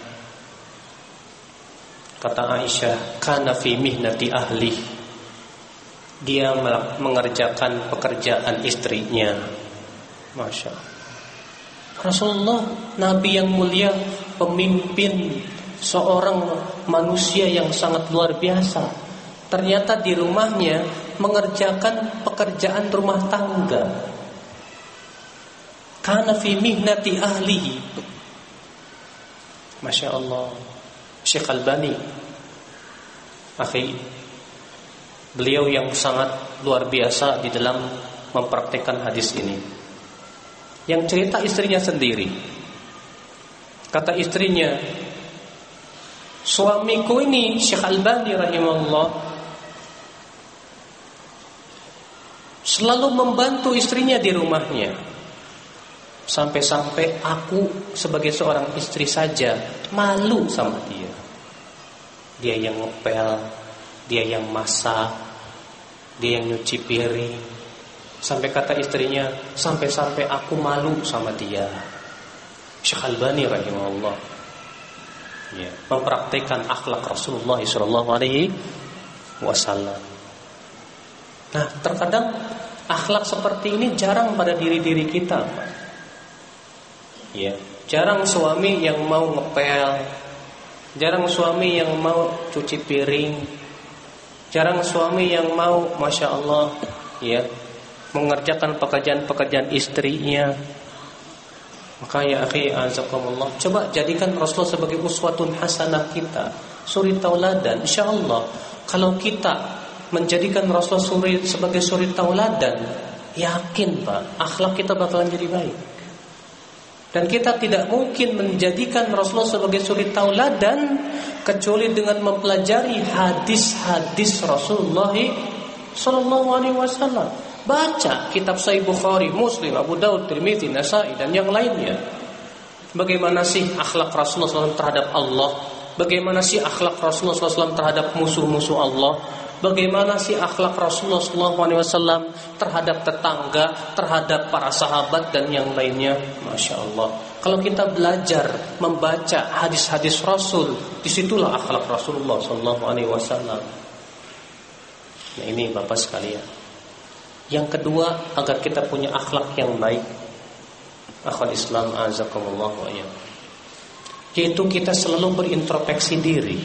Speaker 1: Kata Aisyah, kana fi mihnati ahli. Dia mengerjakan pekerjaan istrinya. Masya Allah. Rasulullah, Nabi yang mulia, pemimpin, seorang manusia yang sangat luar biasa, ternyata di rumahnya mengerjakan pekerjaan rumah tangga. Kana fi mihnati ahlihi. Masya Allah. Syekh Albani, akhi, Beliau yang sangat luar biasa di dalam mempraktekkan hadis ini. Yang cerita istrinya sendiri. Kata istrinya, suamiku ini Syekh Albani rahimahullah selalu membantu istrinya di rumahnya. Sampai-sampai aku sebagai seorang istri saja malu sama dia. Dia yang ngepel, dia yang masak, dia yang nyuci piring. Sampai kata istrinya, sampai-sampai aku malu sama dia. Syekh Albani rahimahullah ya, mempraktikkan akhlak Rasulullah SAW. Nah, terkadang akhlak seperti ini jarang pada diri-diri kita, Pak. Ya, jarang suami yang mau ngepel, jarang suami yang mau cuci piring, jarang suami yang mau, masya Allah, ya, mengerjakan pekerjaan-pekerjaan istrinya. Maka ya akhi azakumullah, coba jadikan Rasulullah sebagai uswatun hasanah kita, suri tauladan. Insyaallah kalau kita menjadikan Rasulullah sebagai suri tauladan, yakin Pak, akhlak kita bakalan jadi baik. Dan kita tidak mungkin menjadikan Rasulullah sebagai suri tauladan kecuali dengan mempelajari hadis-hadis Rasulullah sallallahu alaihi wasallam. Baca kitab Sahih Bukhari, Muslim, Abu Daud, Tirmidzi, Nasa'i dan yang lainnya. Bagaimana sih akhlak Rasulullah SAW terhadap Allah? Bagaimana sih akhlak Rasulullah SAW terhadap musuh-musuh Allah? Bagaimana sih akhlak Rasulullah SAW terhadap tetangga, terhadap para sahabat dan yang lainnya? Masya Allah. Kalau kita belajar membaca hadis-hadis Rasul, disitulah akhlak Rasulullah SAW. Nah ini Bapak sekalian. Yang kedua, agar kita punya akhlak yang baik, akhwal Islam azakumullah wa iyyakum, yaitu kita selalu berintrospeksi diri.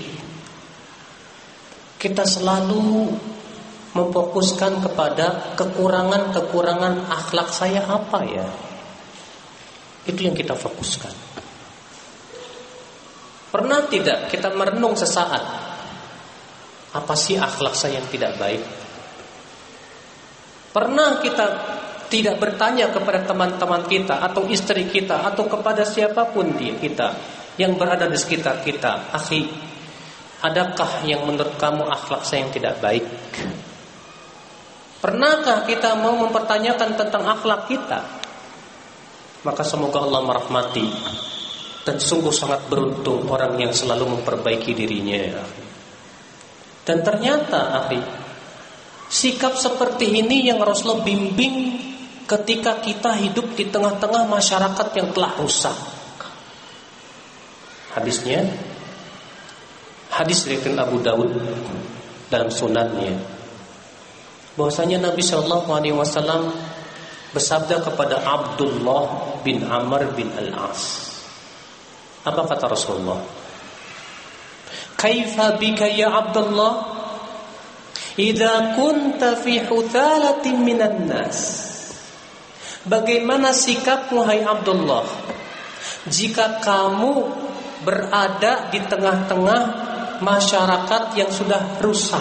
Speaker 1: Kita selalu memfokuskan kepada kekurangan-kekurangan akhlak saya apa ya. Itu yang kita fokuskan. Pernah tidak kita merenung sesaat, apa sih akhlak saya yang tidak baik? Pernah kita tidak bertanya kepada teman-teman kita atau istri kita atau kepada siapapun kita yang berada di sekitar kita, akhi, adakah yang menurut kamu akhlak saya yang tidak baik? Pernahkah kita mau mempertanyakan tentang akhlak kita? Maka semoga Allah merahmati dan sungguh sangat beruntung orang yang selalu memperbaiki dirinya. Dan ternyata, akhi, sikap seperti ini yang Rasulullah bimbing ketika kita hidup di tengah-tengah masyarakat yang telah rusak. Hadisnya, hadis riwayat Abu Daud dalam sunannya, bahwasanya Nabi Shallallahu Alaihi Wasallam bersabda kepada Abdullah bin Amr bin Al-As. Apa kata Rasulullah? Kaifa bika ya Abdullah? Idza kunta fi huthalatin minan nas. Bagaimana sikapmu hai Abdullah jika kamu berada di tengah-tengah masyarakat yang sudah rusak?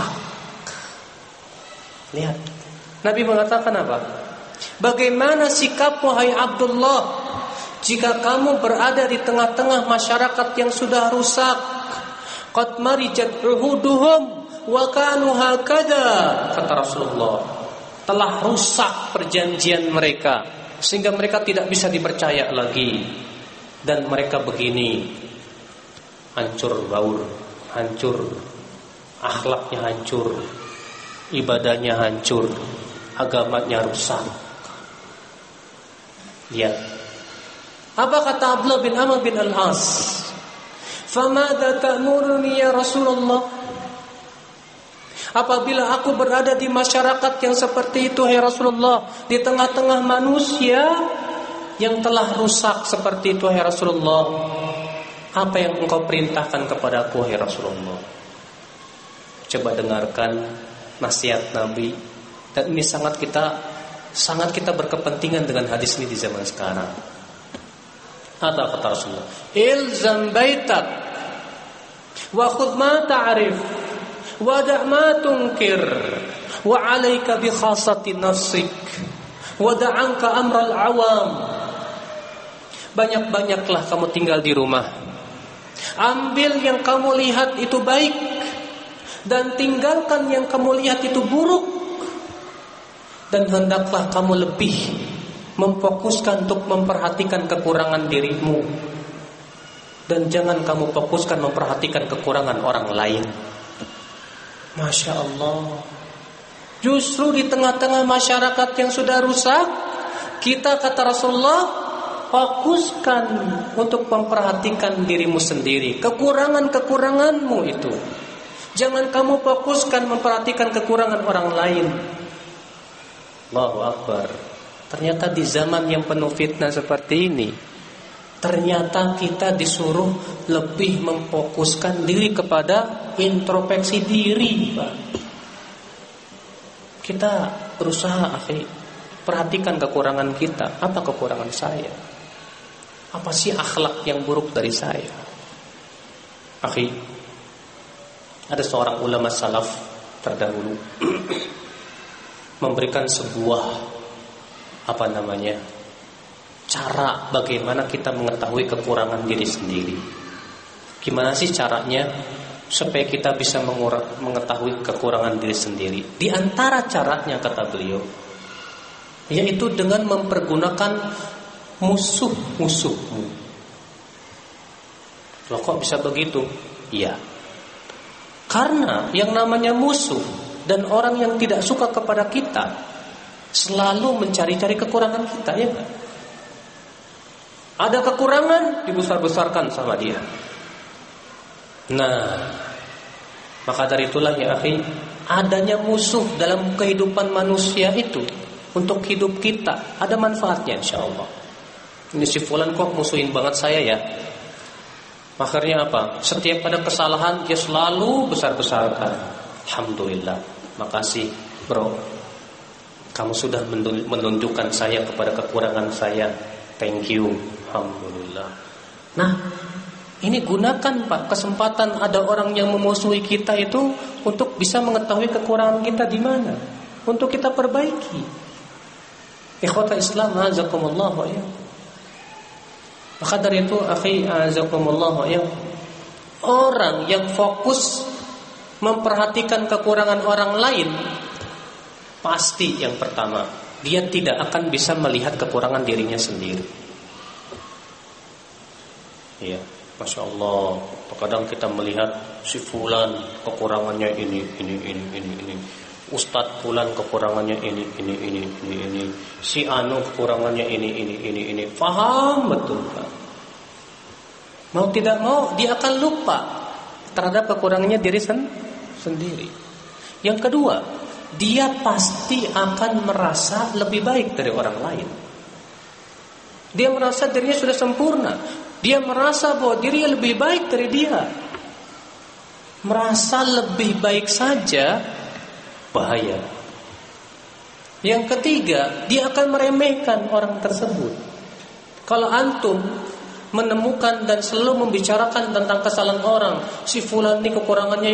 Speaker 1: Lihat, Nabi mengatakan apa? Bagaimana sikapmu hai Abdullah jika kamu berada di tengah-tengah masyarakat yang sudah rusak? Qad marijat uhuduhum wa kanu hakada, kata Rasulullah, telah rusak perjanjian mereka sehingga mereka tidak bisa dipercaya lagi, dan mereka begini, hancur baur, hancur akhlaknya, hancur ibadahnya, hancur agamanya, rusak. Lihat apa kata Abdullah bin Amr bin Al-As, famadza ta'muruni ya Rasulullah? Apabila aku berada di masyarakat yang seperti itu, hai Rasulullah, di tengah-tengah manusia yang telah rusak seperti itu, hai Rasulullah, apa yang engkau perintahkan kepada aku, hai Rasulullah? Coba dengarkan nasihat Nabi. Dan ini sangat kita berkepentingan dengan hadis ini di zaman sekarang. Apa kata Rasulullah? Ilzam baitak wa khudh ma ta'rif wada' ma tunkir. wa 'alaika bi khassati nafsik wa da'anka amral awam. Banyak-banyaklah kamu tinggal di rumah. Ambil yang kamu lihat itu baik dan tinggalkan yang kamu lihat itu buruk. Dan hendaklah kamu lebih memfokuskan untuk memperhatikan kekurangan dirimu. Dan jangan kamu fokuskan memperhatikan kekurangan orang lain. Masya Allah. Justru di tengah-tengah masyarakat yang sudah rusak, kita, kata Rasulullah, fokuskan untuk memperhatikan dirimu sendiri, kekurangan-kekuranganmu itu. Jangan kamu fokuskan memperhatikan kekurangan orang lain. Allahu Akbar. Ternyata di zaman yang penuh fitnah seperti ini, ternyata kita disuruh lebih memfokuskan diri kepada introspeksi diri, Pak. Kita berusaha, akhi, perhatikan kekurangan kita. Apa kekurangan saya? Apa sih akhlak yang buruk dari saya? Akhi, ada seorang ulama salaf terdahulu memberikan sebuah cara bagaimana kita mengetahui kekurangan diri sendiri. Gimana sih caranya supaya kita bisa mengetahui kekurangan diri sendiri? Di antara caranya, kata beliau, yaitu dengan mempergunakan musuh-musuhmu. Loh, kok bisa begitu? Iya. Karena yang namanya musuh dan orang yang tidak suka kepada kita selalu mencari-cari kekurangan kita, ya kan? Ada kekurangan, dibesar-besarkan sama dia. Nah, maka dari itulah ya akhi, adanya musuh dalam kehidupan manusia itu untuk hidup kita ada manfaatnya, insyaallah. Ini si fulan kok musuhin banget saya ya. Akhirnya apa? Setiap ada kesalahan dia selalu besar-besarkan. Alhamdulillah, makasih bro, kamu sudah menunjukkan saya kepada kekurangan saya. Thank you, alhamdulillah. Nah, ini gunakan Pak kesempatan ada orang yang memusuhi kita itu untuk bisa mengetahui kekurangan kita di mana, untuk kita perbaiki. Ikhwata Islam, azakumullah wa ya. Maka dari itu, akhi, azakumullah wa ya, orang yang fokus memperhatikan kekurangan orang lain, pasti yang pertama, dia tidak akan bisa melihat kekurangan dirinya sendiri. Ya, Masya Allah. Terkadang kita melihat si fulan kekurangannya ini. Ustadz fulan kekurangannya ini. Si anu kekurangannya ini. Faham betul, Pak. Mau tidak mau dia akan lupa terhadap kekurangannya diri sendiri. Yang kedua, dia pasti akan merasa lebih baik dari orang lain. Dia merasa dirinya sudah sempurna. Dia merasa bahwa dirinya lebih baik dari dia. Merasa lebih baik saja bahaya. Yang ketiga, dia akan meremehkan orang tersebut. Kalau antum menemukan dan selalu membicarakan tentang kesalahan orang, si fulan ini kekurangannya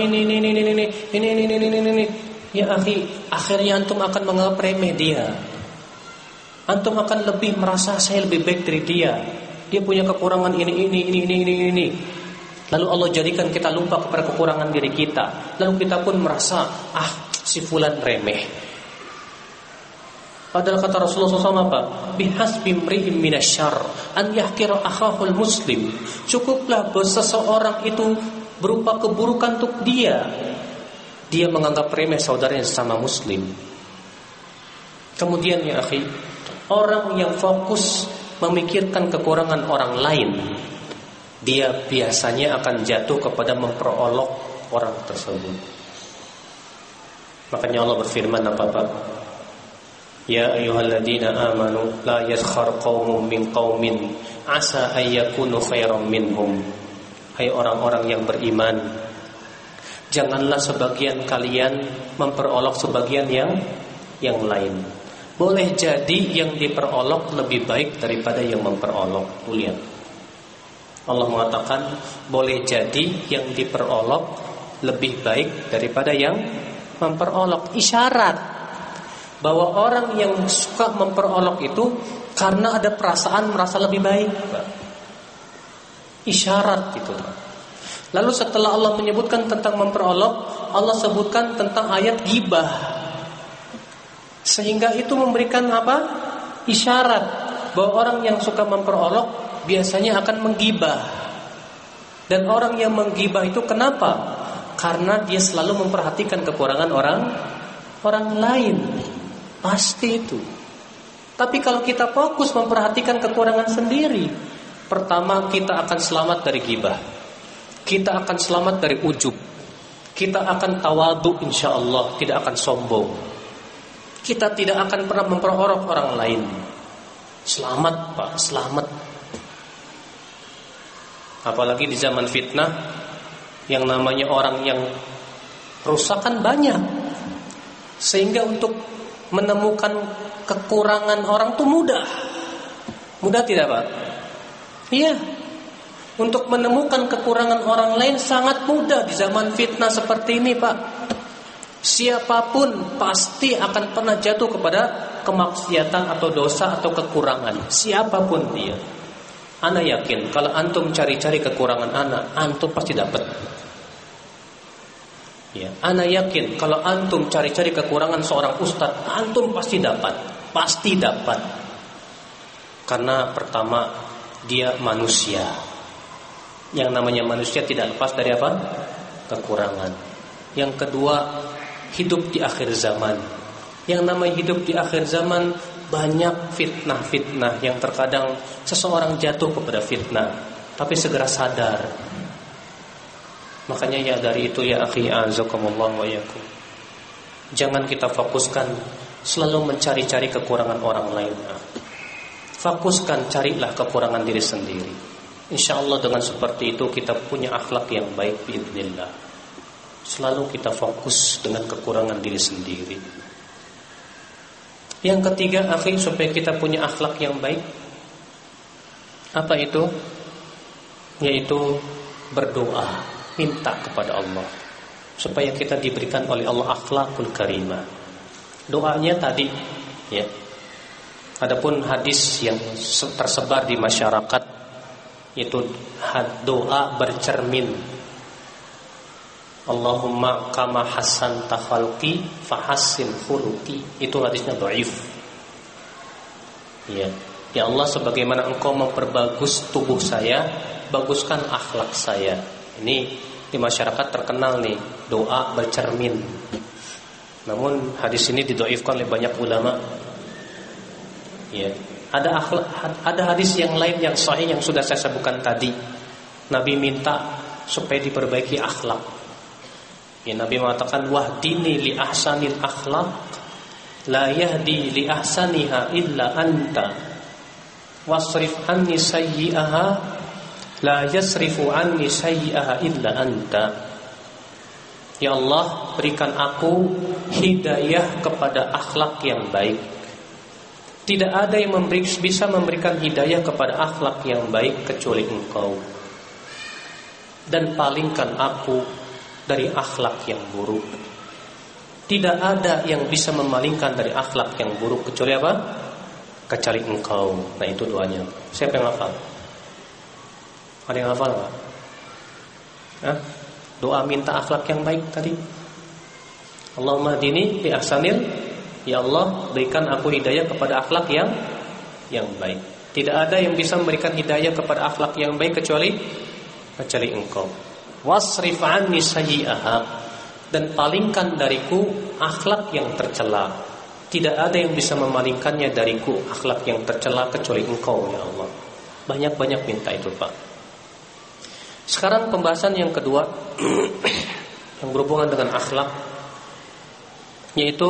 Speaker 1: ini, ya akhi, akhirnya antum akan menganggap remeh dia. Antum akan lebih merasa saya lebih baik dari dia. Dia punya kekurangan ini. Lalu Allah jadikan kita lupa kepada kekurangan diri kita. Lalu kita pun merasa, si fulan remeh. Padahal kata Rasulullah SAW apa? Bihasbi mri'in minasyarr an yahkira akhahul muslim. Cukuplah bahwa seseorang itu berupa keburukan untuk dia menganggap remeh saudaranya sesama muslim. Kemudian ya akhi, orang yang fokus memikirkan kekurangan orang lain, dia biasanya akan jatuh kepada memperolok orang tersebut. Makanya Allah berfirman apa Pak? Ya ayyuhalladzina amanu la yaskhar qaumun min qaumin asa ay yakunu khairam minhum. Hai orang-orang yang beriman, janganlah sebagian kalian memperolok sebagian yang lain. Boleh jadi yang diperolok lebih baik daripada yang memperolok. Lihat, Allah mengatakan boleh jadi yang diperolok lebih baik daripada yang Memperolok, isyarat bahwa orang yang suka memperolok itu karena ada perasaan merasa lebih baik. Isyarat itu. Lalu setelah Allah menyebutkan tentang memperolok, Allah sebutkan tentang ayat ghibah. Sehingga itu memberikan apa? Isyarat bahwa orang yang suka memperolok biasanya akan menggibah. Dan orang yang menggibah itu kenapa? Karena dia selalu memperhatikan kekurangan orang lain. Pasti itu. Tapi kalau kita fokus memperhatikan kekurangan sendiri, pertama kita akan selamat dari ghibah. Kita akan selamat dari ujub. Kita akan tawadhu insyaallah, tidak akan sombong. Kita tidak akan pernah memperorok orang lain. Selamat Pak, selamat. Apalagi di zaman fitnah, yang namanya orang yang rusakan banyak, sehingga untuk menemukan kekurangan orang itu mudah. Mudah tidak Pak? Iya. Untuk menemukan kekurangan orang lain sangat mudah di zaman fitnah seperti ini Pak. Siapapun pasti akan pernah jatuh kepada kemaksiatan atau dosa atau kekurangan. Siapapun dia. Ana yakin kalau antum cari-cari kekurangan antum pasti dapat. Ya, ana yakin kalau antum cari-cari kekurangan seorang ustaz, antum pasti dapat. Pasti dapat. Karena pertama, dia manusia. Yang namanya manusia tidak lepas dari apa? Kekurangan. Yang kedua, hidup di akhir zaman. Yang namanya hidup di akhir zaman, banyak fitnah-fitnah yang terkadang seseorang jatuh kepada fitnah, tapi segera sadar. Makanya ya dari itu ya akhi azakumullah wa yakum, jangan kita fokuskan selalu mencari-cari kekurangan orang lain. Fokuskan, carilah kekurangan diri sendiri. InsyaAllah dengan seperti itu kita punya akhlak yang baik biidznillah. Selalu kita fokus dengan kekurangan diri sendiri. Yang ketiga, akhi, supaya kita punya akhlak yang baik, apa itu? Yaitu berdoa, minta kepada Allah supaya kita diberikan oleh Allah akhlakul karimah. Doanya tadi ya. Adapun hadis yang tersebar di masyarakat itu doa bercermin, Allahumma kama hasanta khalqi fahassin khuluqi. Itu hadisnya dhaif. Ya. Ya Allah, sebagaimana Engkau memperbagus tubuh saya, baguskan akhlak saya. Ini di masyarakat terkenal nih, doa bercermin. Namun hadis ini didhaifkan oleh banyak ulama. Ya. Ada hadis yang lain yang sahih yang sudah saya sebutkan tadi. Nabi minta supaya diperbaiki akhlak. Ya, Nabi mengatakan wahdini li ahsanil akhlaq la yahdi li ahsaniha illa anta wasrif anni sayyi'aha la yasrifu anni sayyi'aha illa anta. Ya Allah, berikan aku hidayah kepada akhlak yang baik. Tidak ada yang bisa memberikan hidayah kepada akhlak yang baik kecuali Engkau. Dan palingkan aku dari akhlak yang buruk. Tidak ada yang bisa memalingkan dari akhlak yang buruk kecuali apa? Kecuali Engkau. Nah itu doanya. Siapa yang hafal? Ada yang hafal Pak? Hah? Doa minta akhlak yang baik tadi. Allahumma hdini bi ahsanil. Ya Allah, berikan aku hidayah kepada akhlak yang baik. Tidak ada yang bisa memberikan hidayah kepada akhlak yang baik kecuali Engkau. Wasrif anni sayyi'aha, dan palingkan dariku akhlak yang tercela. Tidak ada yang bisa memalingkannya dariku akhlak yang tercela kecuali Engkau ya Allah. Banyak-banyak minta itu Pak. Sekarang pembahasan yang kedua yang berhubungan dengan akhlak, yaitu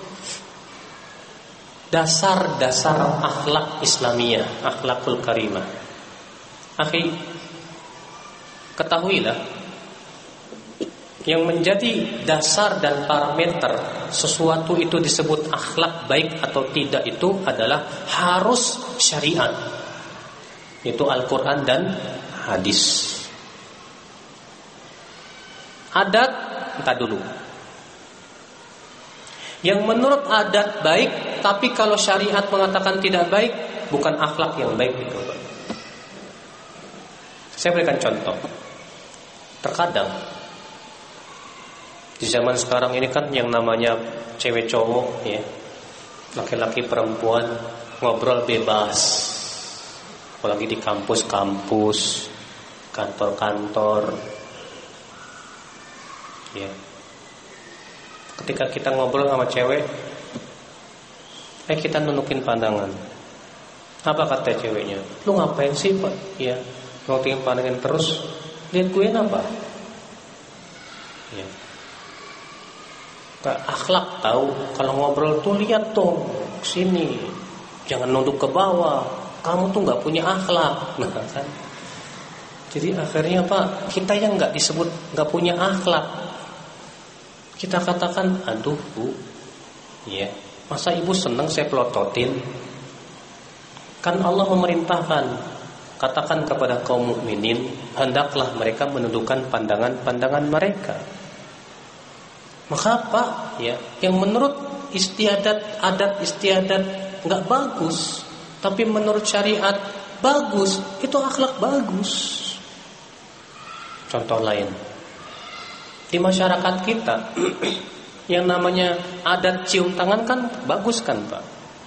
Speaker 1: dasar-dasar akhlak Islamiyah, akhlakul karimah. Akhi, ketahuilah yang menjadi dasar dan parameter sesuatu itu disebut akhlak baik atau tidak itu adalah harus syariat, yaitu Al-Quran dan hadis. Adat, entah dulu. Yang menurut adat baik, tapi kalau syariat mengatakan tidak baik, bukan akhlak yang baik itu. Saya berikan contoh. Terkadang di zaman sekarang ini kan yang namanya cewek cowok ya, laki-laki perempuan ngobrol bebas, apalagi di kampus-kampus, kantor-kantor ya. Ketika kita ngobrol sama cewek, kita nunukin pandangan. Apa kata ceweknya? Lu ngapain sih Pak? Ya, nunukin pandangan terus. Lihat gue apa? Ya. Gak akhlak tahu. Kalau ngobrol tuh lihat dong sini, jangan nunduk ke bawah. Kamu tuh nggak punya akhlak, nah, kan? Jadi akhirnya Pak, kita yang nggak disebut nggak punya akhlak, kita katakan, aduh Bu, ya masa ibu senang saya pelototin? Kan Allah memerintahkan, katakan kepada kaum mukminin, hendaklah mereka menundukkan pandangan-pandangan mereka. Maka apa? Ya, yang menurut adat istiadat nggak bagus, tapi menurut syariat bagus, itu akhlak bagus. Contoh lain, di masyarakat kita, yang namanya adat cium tangan kan bagus kan Pak.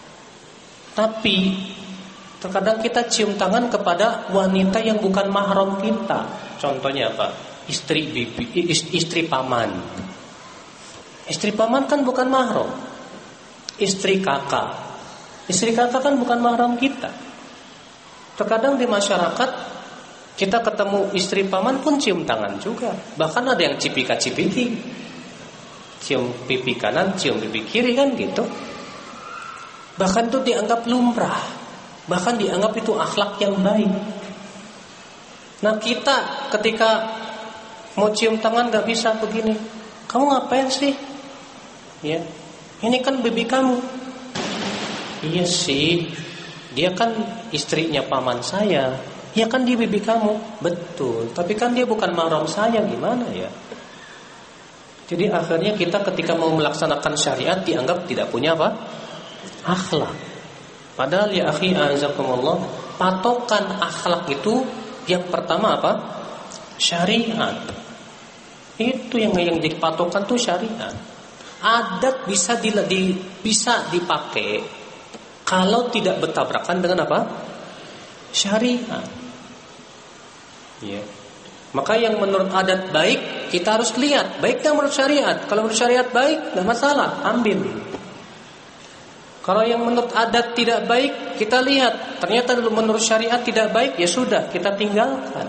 Speaker 1: Tapi terkadang kita cium tangan kepada wanita yang bukan mahram kita. Contohnya apa? Istri paman. Istri paman kan bukan mahram. Istri kakak. Istri kakak kan bukan mahram kita. Terkadang di masyarakat kita ketemu istri paman pun cium tangan juga. Bahkan ada yang cipika-cipiki, cium pipi kanan, cium pipi kiri kan gitu. Bahkan itu dianggap lumrah, bahkan dianggap itu akhlak yang baik. Nah kita ketika mau cium tangan gak bisa begini. Kamu ngapain sih? Ya, ini kan bibi kamu. Iya sih, dia kan istrinya paman saya. Ya kan dia bibi kamu. Betul, tapi kan dia bukan mahram saya, gimana ya? Jadi akhirnya kita ketika mau melaksanakan syariat dianggap tidak punya apa? Akhlak. Padahal ya akhi azakumullah, patokan akhlak itu yang pertama apa? Syariat. Itu yang dipatokan tuh syariat. Adat bisa dipakai kalau tidak bertabrakan dengan apa? Syariat. Ya. Maka yang menurut adat baik, kita harus lihat baiknya menurut syariat. Kalau menurut syariat baik, enggak masalah, ambil. Kalau yang menurut adat tidak baik, kita lihat ternyata menurut syariat tidak baik, ya sudah, kita tinggalkan.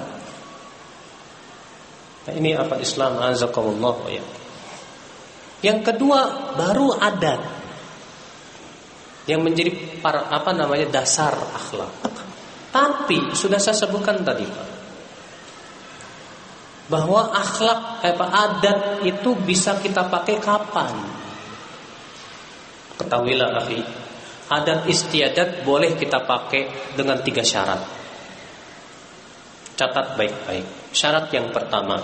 Speaker 1: Nah, ini apa Islam azakumullah ya. Yang kedua baru adat yang menjadi dasar akhlak. Tapi sudah saya sebutkan tadi Pak, bahwa akhlak adat itu bisa kita pakai kapan? Ketahuilah akhi, adat istiadat boleh kita pakai dengan 3 syarat. Catat baik-baik. Syarat yang pertama,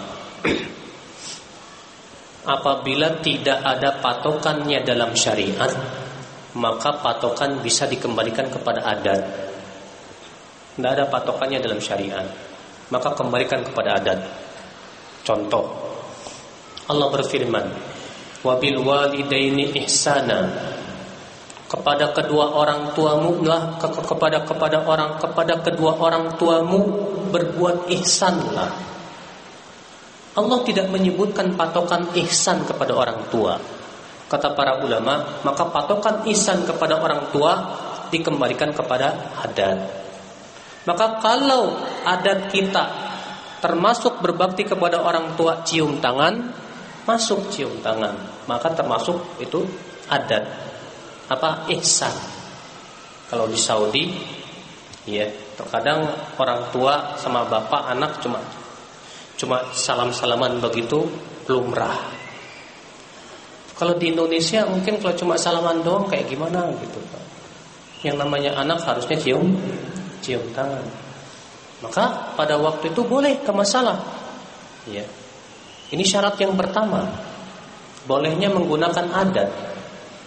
Speaker 1: apabila tidak ada patokannya dalam syariat, maka patokan bisa dikembalikan kepada adat. Tidak ada patokannya dalam syariat, maka kembalikan kepada adat. Contoh, Allah berfirman, wabil walidaini ihsana, kepada kedua orang tuamu lah, kepada kedua orang tuamu berbuat ihsanlah. Allah tidak menyebutkan patokan ihsan kepada orang tua. Kata para ulama, maka patokan ihsan kepada orang tua dikembalikan kepada adat. Maka kalau adat kita termasuk berbakti kepada orang tua cium tangan, masuk cium tangan, maka termasuk itu adat ihsan. Kalau di Saudi ya, terkadang orang tua sama bapak anak cuma salam-salaman begitu lumrah. Kalau di Indonesia mungkin kalau cuma salaman doang kayak gimana gitu Pak. Yang namanya anak harusnya cium tangan. Maka pada waktu itu boleh, ke masalah. Ya. Ini syarat yang pertama. Bolehnya menggunakan adat.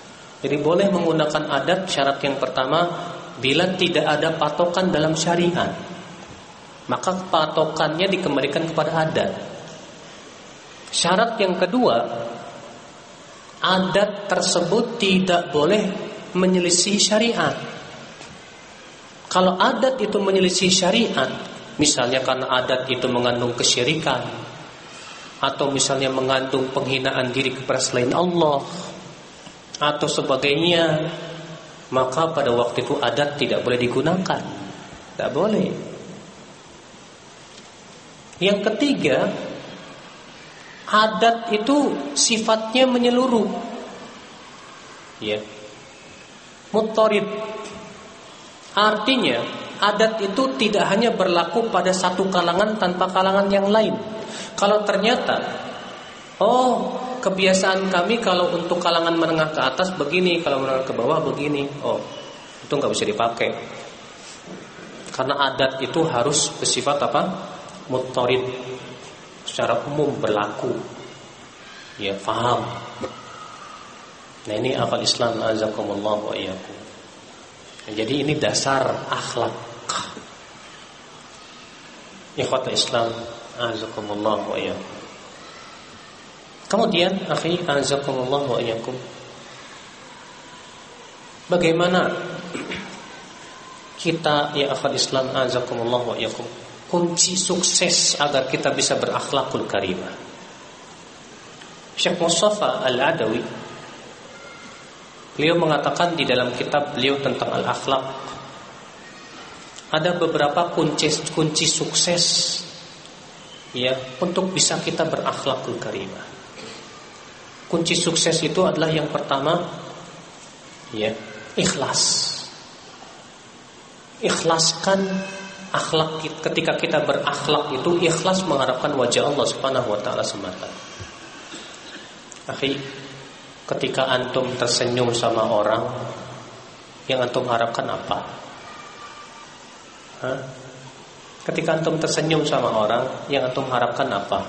Speaker 1: Jadi boleh menggunakan adat, syarat yang pertama bila tidak ada patokan dalam syariat, maka patokannya dikembalikan kepada adat. Syarat yang kedua, adat tersebut tidak boleh menyelisih syariat. Kalau adat itu menyelisih syariat, misalnya karena adat itu mengandung kesyirikan, atau misalnya mengandung penghinaan diri kepada selain Allah atau sebagainya, maka pada waktu itu adat tidak boleh digunakan. Tidak boleh. Yang ketiga, adat itu sifatnya menyeluruh, ya, muttarib. Artinya adat itu tidak hanya berlaku pada satu kalangan tanpa kalangan yang lain. Kalau ternyata kebiasaan kami kalau untuk kalangan menengah ke atas begini, kalau menengah ke bawah begini, itu nggak bisa dipakai. Karena adat itu harus bersifat apa? Muttarib, secara umum berlaku. Ya, faham. Nah, ini akal Islam azakumullah wa iyyakum. Jadi ini dasar akhlak. Ikhwata Islam azakumullah wa iyyakum. Kemudian akhi azakumullah wa iyyakum, bagaimana kita, ya akal Islam azakumullah wa iyyakum, kunci sukses agar kita bisa berakhlakul karimah. Syekh Mustafa Al-Adawi, beliau mengatakan di dalam kitab beliau tentang al-akhlak, ada beberapa kunci sukses, ya, untuk bisa kita berakhlakul karimah. Kunci sukses itu adalah yang pertama, ya, ikhlas. Ikhlaskan akhlak. Ketika kita berakhlak itu ikhlas mengharapkan wajah Allah Subhanahu wa taala semata. Akhi, ketika antum tersenyum sama orang, yang antum harapkan apa? Ketika antum tersenyum sama orang, yang antum harapkan apa?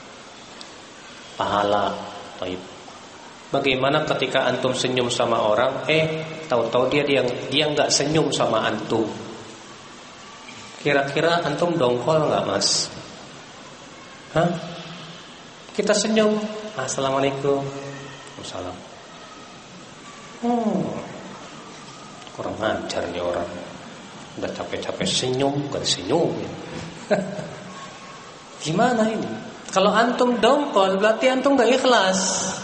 Speaker 1: Pahala. Baik. Bagaimana ketika antum senyum sama orang, tahu-tahu dia nggak senyum sama antum? Kira-kira antum dongkol nggak, Mas? Kita senyum, assalamualaikum, wassalam. Kurang ajar nih orang. Udah capek-capek senyum, gak senyum. Gimana ini? Kalau antum dongkol berarti antum gak ikhlas.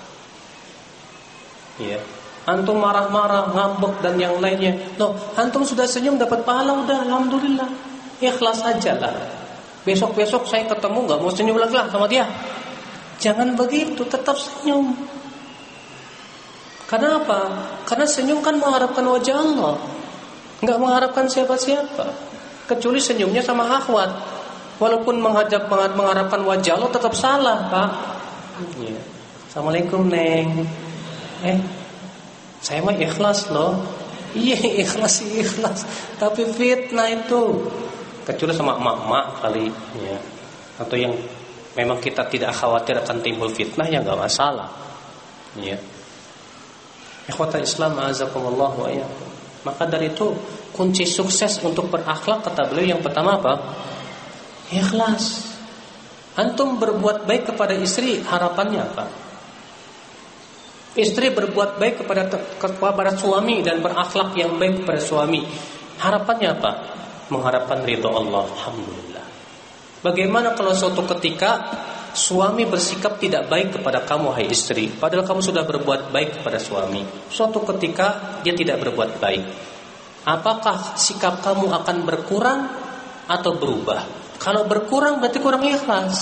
Speaker 1: Ya, antum marah-marah, ngambek dan yang lainnya. Loh, antum sudah senyum dapat pahala, udah alhamdulillah. Ikhlas aja lah. Besok-besok saya ketemu gak mau senyum lagi lah sama dia. Jangan begitu, tetap senyum. Karena apa? Karena senyum kan mengharapkan wajah Allah, gak mengharapkan siapa-siapa. Kecuali senyumnya sama akhwat. Walaupun mengharapkan wajah Allah tetap salah, Pak. Ya. Assalamualaikum, Neng. Saya mah ikhlas loh. Iya, ikhlas. Tapi fitnah itu. Kecuali sama emak-emak kali, ya. Atau yang memang kita tidak khawatir akan timbul fitnah, ya enggak masalah. Ya. Ikhwata Islam azakumullah wa iyyakum. Maka dari itu kunci sukses untuk berakhlak, kata beliau, yang pertama apa? Ikhlas. Antum berbuat baik kepada istri, harapannya apa? Istri berbuat baik kepada suami dan berakhlak yang baik kepada suami, harapannya apa? Mengharapkan ridha Allah. Alhamdulillah. Bagaimana kalau suatu ketika suami bersikap tidak baik kepada kamu, hai istri, padahal kamu sudah berbuat baik kepada suami. Suatu ketika dia tidak berbuat baik, apakah sikap kamu akan berkurang atau berubah? Kalau berkurang berarti kurang ikhlas.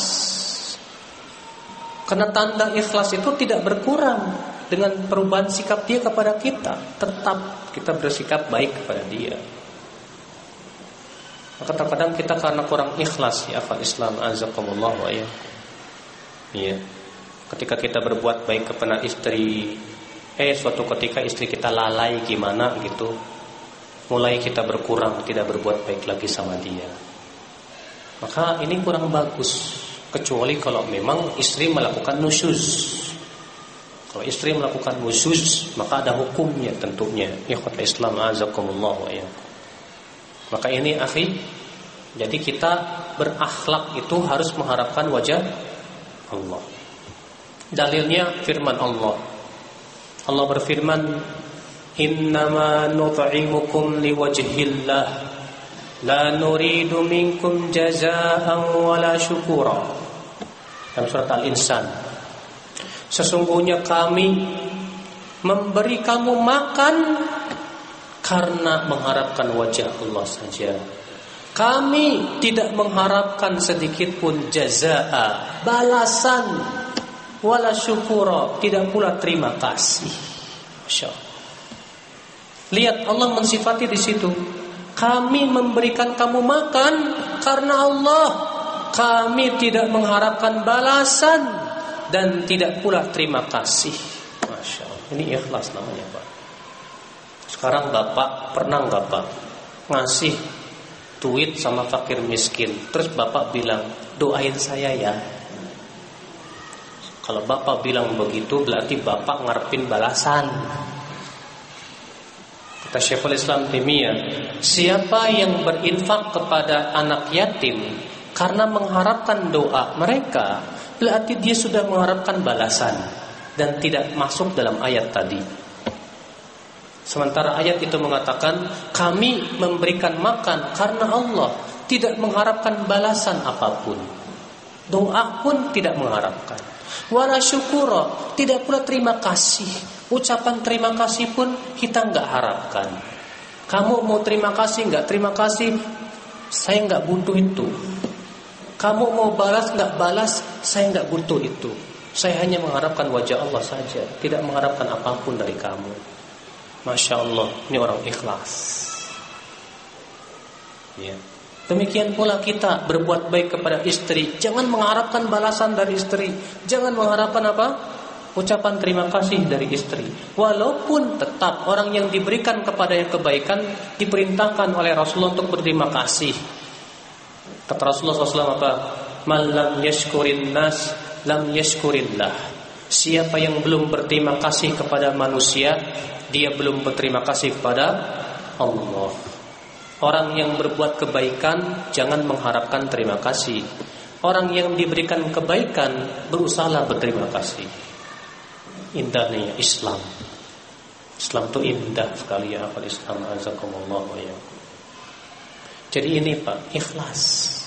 Speaker 1: Karena tanda ikhlas itu tidak berkurang dengan perubahan sikap dia kepada kita. Tetap kita bersikap baik kepada dia. Maka terkadang kita karena kurang ikhlas, ya akal Islam azakumullah wa iyyakum. Iya. Ketika kita berbuat baik kepada istri, suatu ketika istri kita lalai gimana gitu, mulai kita berkurang, tidak berbuat baik lagi sama dia. Maka ini kurang bagus. Kecuali kalau memang istri melakukan nusyuz, Kalau istri melakukan wuzuz, maka ada hukumnya tentunya. Ikhwatul Islam azakumullah wa iyyakum. Maka ini akhi, jadi kita berakhlak itu harus mengharapkan wajah Allah. Dalilnya firman Allah. Allah berfirman, "Innama nut'imukum liwajhillah, la nuridu minkum jazaa'an wala syukura." Dalam surat Al-Insan. Sesungguhnya kami memberi kamu makan karena mengharapkan wajah Allah saja. Kami tidak mengharapkan sedikit pun jazaa, balasan, wala syukura, tidak pula terima kasih. Masya Allah. Lihat Allah mensifati di situ. Kami memberikan kamu makan karena Allah. Kami tidak mengharapkan balasan dan tidak pula terima kasih. Masya Allah. Ini ikhlas namanya Pak. Sekarang Bapak pernah nggak Pak ngasih duit sama fakir miskin, terus Bapak bilang doain saya ya. Kalau Bapak bilang begitu berarti Bapak ngarepin balasan. Kata Syekhul Islam Taimiyah, siapa yang berinfak kepada anak yatim karena mengharapkan doa mereka, berarti dia sudah mengharapkan balasan dan tidak masuk dalam ayat tadi. Sementara ayat itu mengatakan kami memberikan makan karena Allah, tidak mengharapkan balasan apapun. Doa pun tidak mengharapkan. Wala syukura, tidak pula terima kasih. Ucapan terima kasih pun kita enggak harapkan. Kamu mau terima kasih enggak terima kasih, saya enggak butuh itu. Kamu mau balas enggak balas, saya enggak butuh itu. Saya hanya mengharapkan wajah Allah saja, tidak mengharapkan apapun dari kamu. Masya Allah, ini orang ikhlas. Ya. Demikian pula kita berbuat baik kepada istri, jangan mengharapkan balasan dari istri, jangan mengharapkan apa? Ucapan terima kasih dari istri. Walaupun tetap orang yang diberikan kepada yang kebaikan diperintahkan oleh Rasulullah untuk berterima kasih. Kata Rasulullah SAW apa? Man lam yashkurin nas lam yashkurillah. Siapa yang belum berterima kasih kepada manusia, dia belum berterima kasih kepada Allah. Orang yang berbuat kebaikan jangan mengharapkan terima kasih. Orang yang diberikan kebaikan berusahalah berterima kasih. Indahnya Islam. Islam itu indah sekali ya akal Islam azakumullah wa iyyakum. Jadi ini Pak, ikhlas.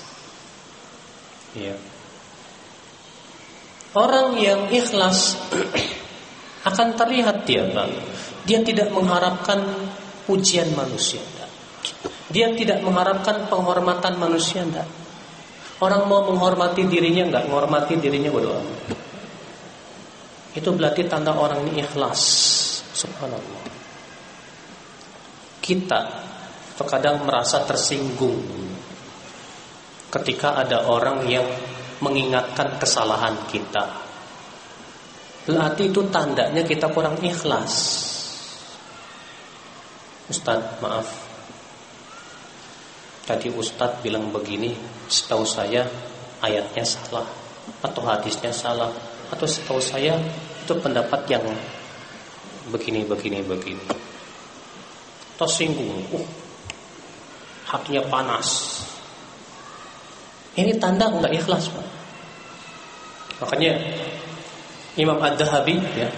Speaker 1: Ya. Orang yang ikhlas akan terlihat dia Pak. Dia tidak mengharapkan pujian manusia. Dia tidak mengharapkan penghormatan manusia. Enggak. Orang mau menghormati dirinya enggak, menghormati dirinya bodoh amat. Itu berarti tanda orang ini ikhlas. Subhanallah. Kita terkadang merasa tersinggung ketika ada orang yang mengingatkan kesalahan kita. Berarti itu tandanya kita kurang ikhlas. Ustaz, maaf. Tadi Ustaz bilang begini, setahu saya ayatnya salah atau hadisnya salah, atau setahu saya itu pendapat yang begini. Tersinggung, hatinya panas. Ini tanda enggak ikhlas, Pak. Makanya Imam Ad-Dhahabi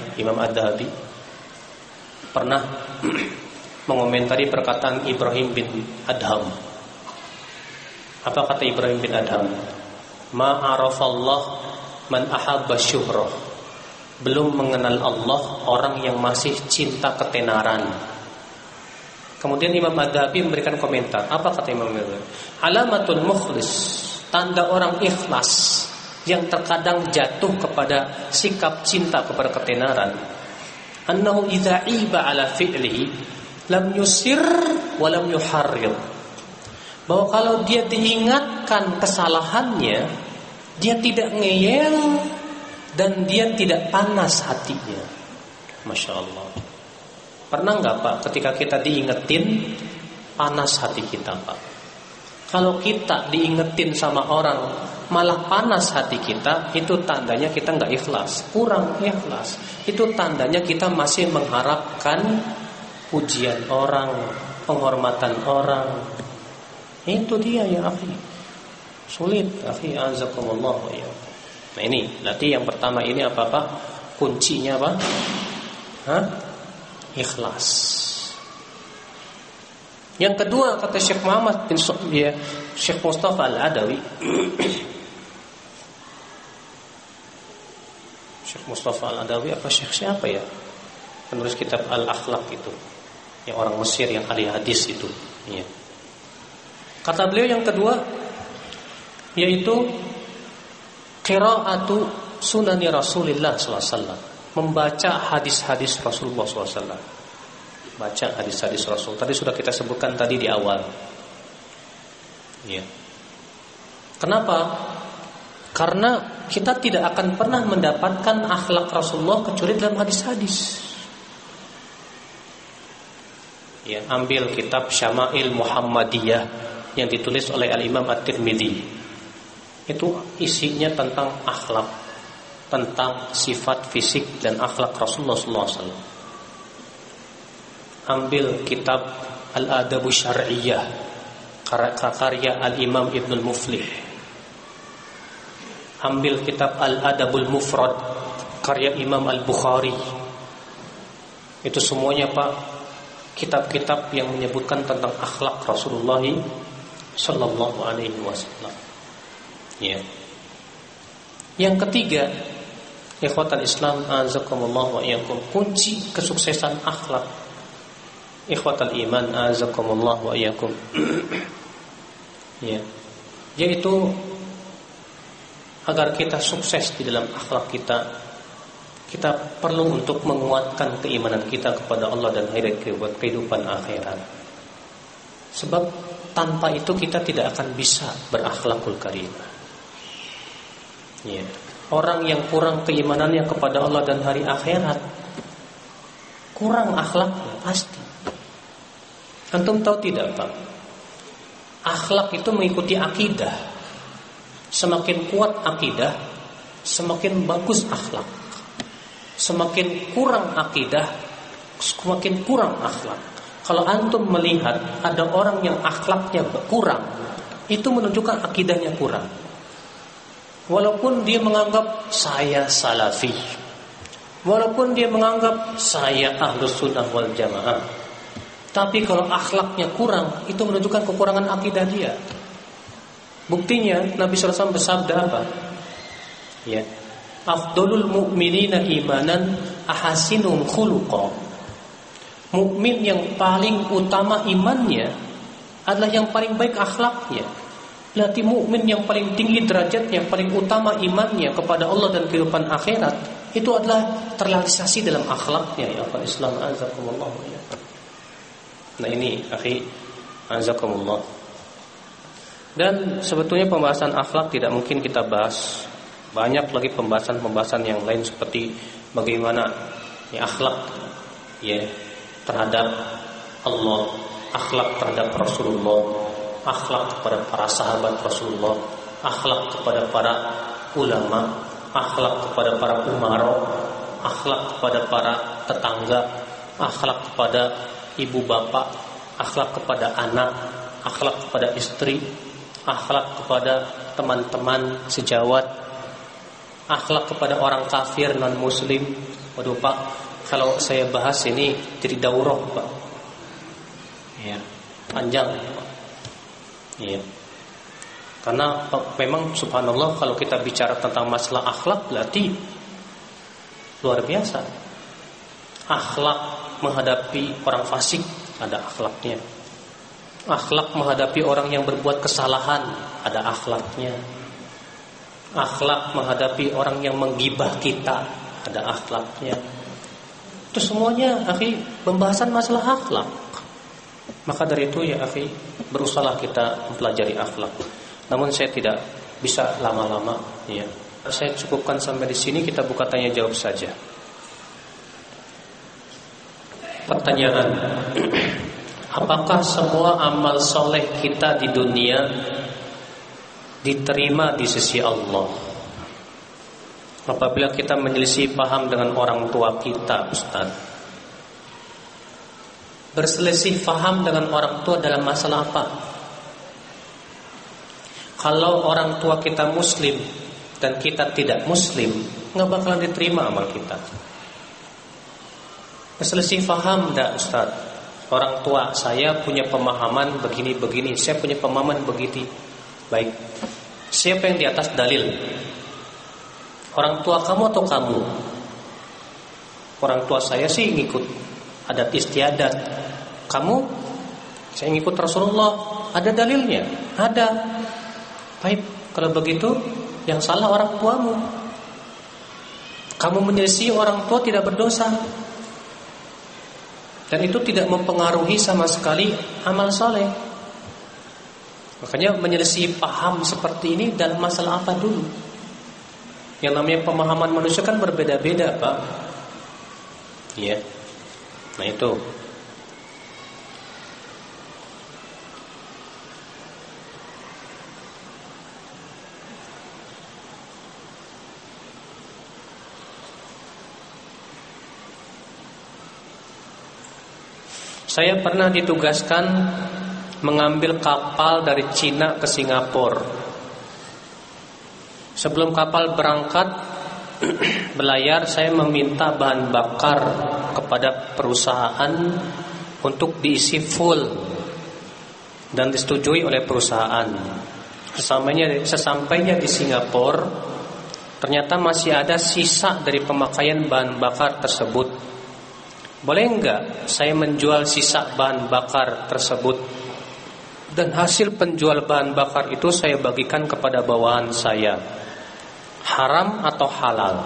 Speaker 1: pernah mengomentari perkataan Ibrahim bin Adham. Apa kata Ibrahim bin Adham? Ma'arafallah man ahabba syuhrah. Belum mengenal Allah orang yang masih cinta ketenaran. Kemudian Imam Ad-Dhahabi memberikan komentar. Apa kata Imam Ad-Dhahabi? Alamatul mukhlis, tanda orang ikhlas yang terkadang jatuh kepada sikap cinta kepada ketenaran. Annahu idza iba ala fi'lihi lam yusir wa lam yuharrir. Bahwa kalau dia diingatkan kesalahannya, dia tidak ngeyel dan dia tidak panas hatinya. Masya Allah. Pernah nggak Pak ketika kita diingetin panas hati kita Pak? Kalau kita diingetin sama orang malah panas hati kita, itu tandanya kita nggak ikhlas, kurang ikhlas. Itu tandanya kita masih mengharapkan pujian orang, penghormatan orang. Itu dia ya akhi. Sulit akhi, azakumullah ya. Nah ini, berarti yang pertama ini apa-apa? Kuncinya apa? Ikhlas. Yang kedua kata Syekh Muhammad bin Syekh Mustafa Al-Adawi. Syekh Mustafa Al-Adawi apa Syekh siapa ya? Penulis kitab Al-Akhlaq itu, yang orang Mesir yang ahli hadis itu. Ya. Kata beliau yang kedua yaitu qiraatu sunani Rasulillah SAW, membaca hadis-hadis Rasulullah SAW. Baca hadis-hadis Rasul. Tadi sudah kita sebutkan tadi di awal. Ya. Kenapa? Karena kita tidak akan pernah mendapatkan akhlak Rasulullah kecuali dalam hadis-hadis. Ya, ambil kitab Syama'il Muhammadiyah yang ditulis oleh Al-Imam At-Tirmidzi. Itu isinya tentang akhlak, tentang sifat fisik dan akhlak Rasulullah SAW. Ambil kitab Al-Adabu Syar'iyyah karya Al-Imam Ibnul Muflih. Ambil kitab Al-Adabul Mufrad karya Imam Al-Bukhari. Itu semuanya Pak, kitab-kitab yang menyebutkan tentang akhlak Rasulullah sallallahu alaihi wasallam. Ya. Yang ketiga, ikhwatal Islam azakumullah wa iyyakum, kunci kesuksesan akhlak ikhwatal iman azakumullah wa iyyakum. Ya. Yaitu agar kita sukses di dalam akhlak kita perlu untuk menguatkan keimanan kita kepada Allah dan kehidupan akhirat. Sebab tanpa itu kita tidak akan bisa berakhlakul karimah. Ya. Orang yang kurang keimanannya kepada Allah dan hari akhirat, kurang akhlaknya pasti. Antum tahu tidak Pak? Akhlak itu mengikuti akidah. Semakin kuat akidah, semakin bagus akhlak. Semakin kurang akidah, semakin kurang akhlak. Kalau antum melihat ada orang yang akhlaknya kurang, itu menunjukkan akidahnya kurang. Walaupun dia menganggap saya salafi, walaupun dia menganggap saya ahlus sunnah wal jamaah, tapi kalau akhlaknya kurang, itu menunjukkan kekurangan akidah dia. Buktinya Nabi SAW bersabda apa? Ya, afdolul mu'minina imanan ahasinum khuluqa. Mukmin yang paling utama imannya adalah yang paling baik akhlaknya. Berarti mukmin yang paling tinggi derajatnya, yang paling utama imannya kepada Allah dan kehidupan akhirat, itu adalah terrealisasi dalam akhlaknya. Ya Allah, Islam azakumullah. Nah ini akhi azakumullah. Dan sebetulnya pembahasan akhlak tidak mungkin kita bahas. Banyak lagi pembahasan-pembahasan yang lain seperti bagaimana ya akhlak ya terhadap Allah, akhlak terhadap Rasulullah, akhlak kepada para sahabat Rasulullah, akhlak kepada para ulama, akhlak kepada para umara, akhlak kepada para tetangga, akhlak kepada ibu bapak, akhlak kepada anak, akhlak kepada istri, akhlak kepada teman-teman sejawat, akhlak kepada orang kafir non muslim. Waduh Pak, kalau saya bahas ini jadi daurah Pak. Ya, panjang Pak. Ya. Karena memang subhanallah kalau kita bicara tentang masalah akhlak berarti luar biasa. Akhlak menghadapi orang fasik ada akhlaknya. Akhlak menghadapi orang yang berbuat kesalahan ada akhlaknya. Akhlak menghadapi orang yang menggibah kita ada akhlaknya. Itu semuanya akhi pembahasan masalah akhlak. Maka dari itu ya akhi, berusahalah kita mempelajari akhlak. Namun saya tidak bisa lama-lama ya. Saya cukupkan sampai di sini, kita buka tanya jawab saja. Pertanyaan, apakah semua amal soleh kita di dunia diterima di sisi Allah? Apabila kita menyelisih paham dengan orang tua kita, Ustaz, berselisih paham dengan orang tua dalam masalah apa? Kalau orang tua kita muslim dan kita tidak muslim, nggak bakalan diterima amal kita. Berselisih paham enggak, Ustaz? Orang tua saya punya pemahaman begini-begini, saya punya pemahaman begini. Baik, siapa yang di atas dalil? Orang tua kamu atau kamu? Orang tua saya sih ngikut adat istiadat. Kamu? Saya ngikut Rasulullah. Ada dalilnya? Ada. Baik, kalau begitu yang salah orang tuamu. Kamu menyelisih orang tua tidak berdosa, dan itu tidak mempengaruhi sama sekali amal soleh. Makanya menyelisih paham seperti ini dalam masalah apa dulu? Yang namanya pemahaman manusia kan berbeda-beda, Pak. Iya. Nah itu. Saya pernah ditugaskan mengambil kapal dari Cina ke Singapura. Sebelum kapal berangkat belayar, saya meminta bahan bakar kepada perusahaan untuk diisi full dan disetujui oleh perusahaan. Sesampainya di Singapura, ternyata masih ada sisa dari pemakaian bahan bakar tersebut. Boleh enggak saya menjual sisa bahan bakar tersebut, dan hasil penjual bahan bakar itu saya bagikan kepada bawahan saya? Haram atau halal?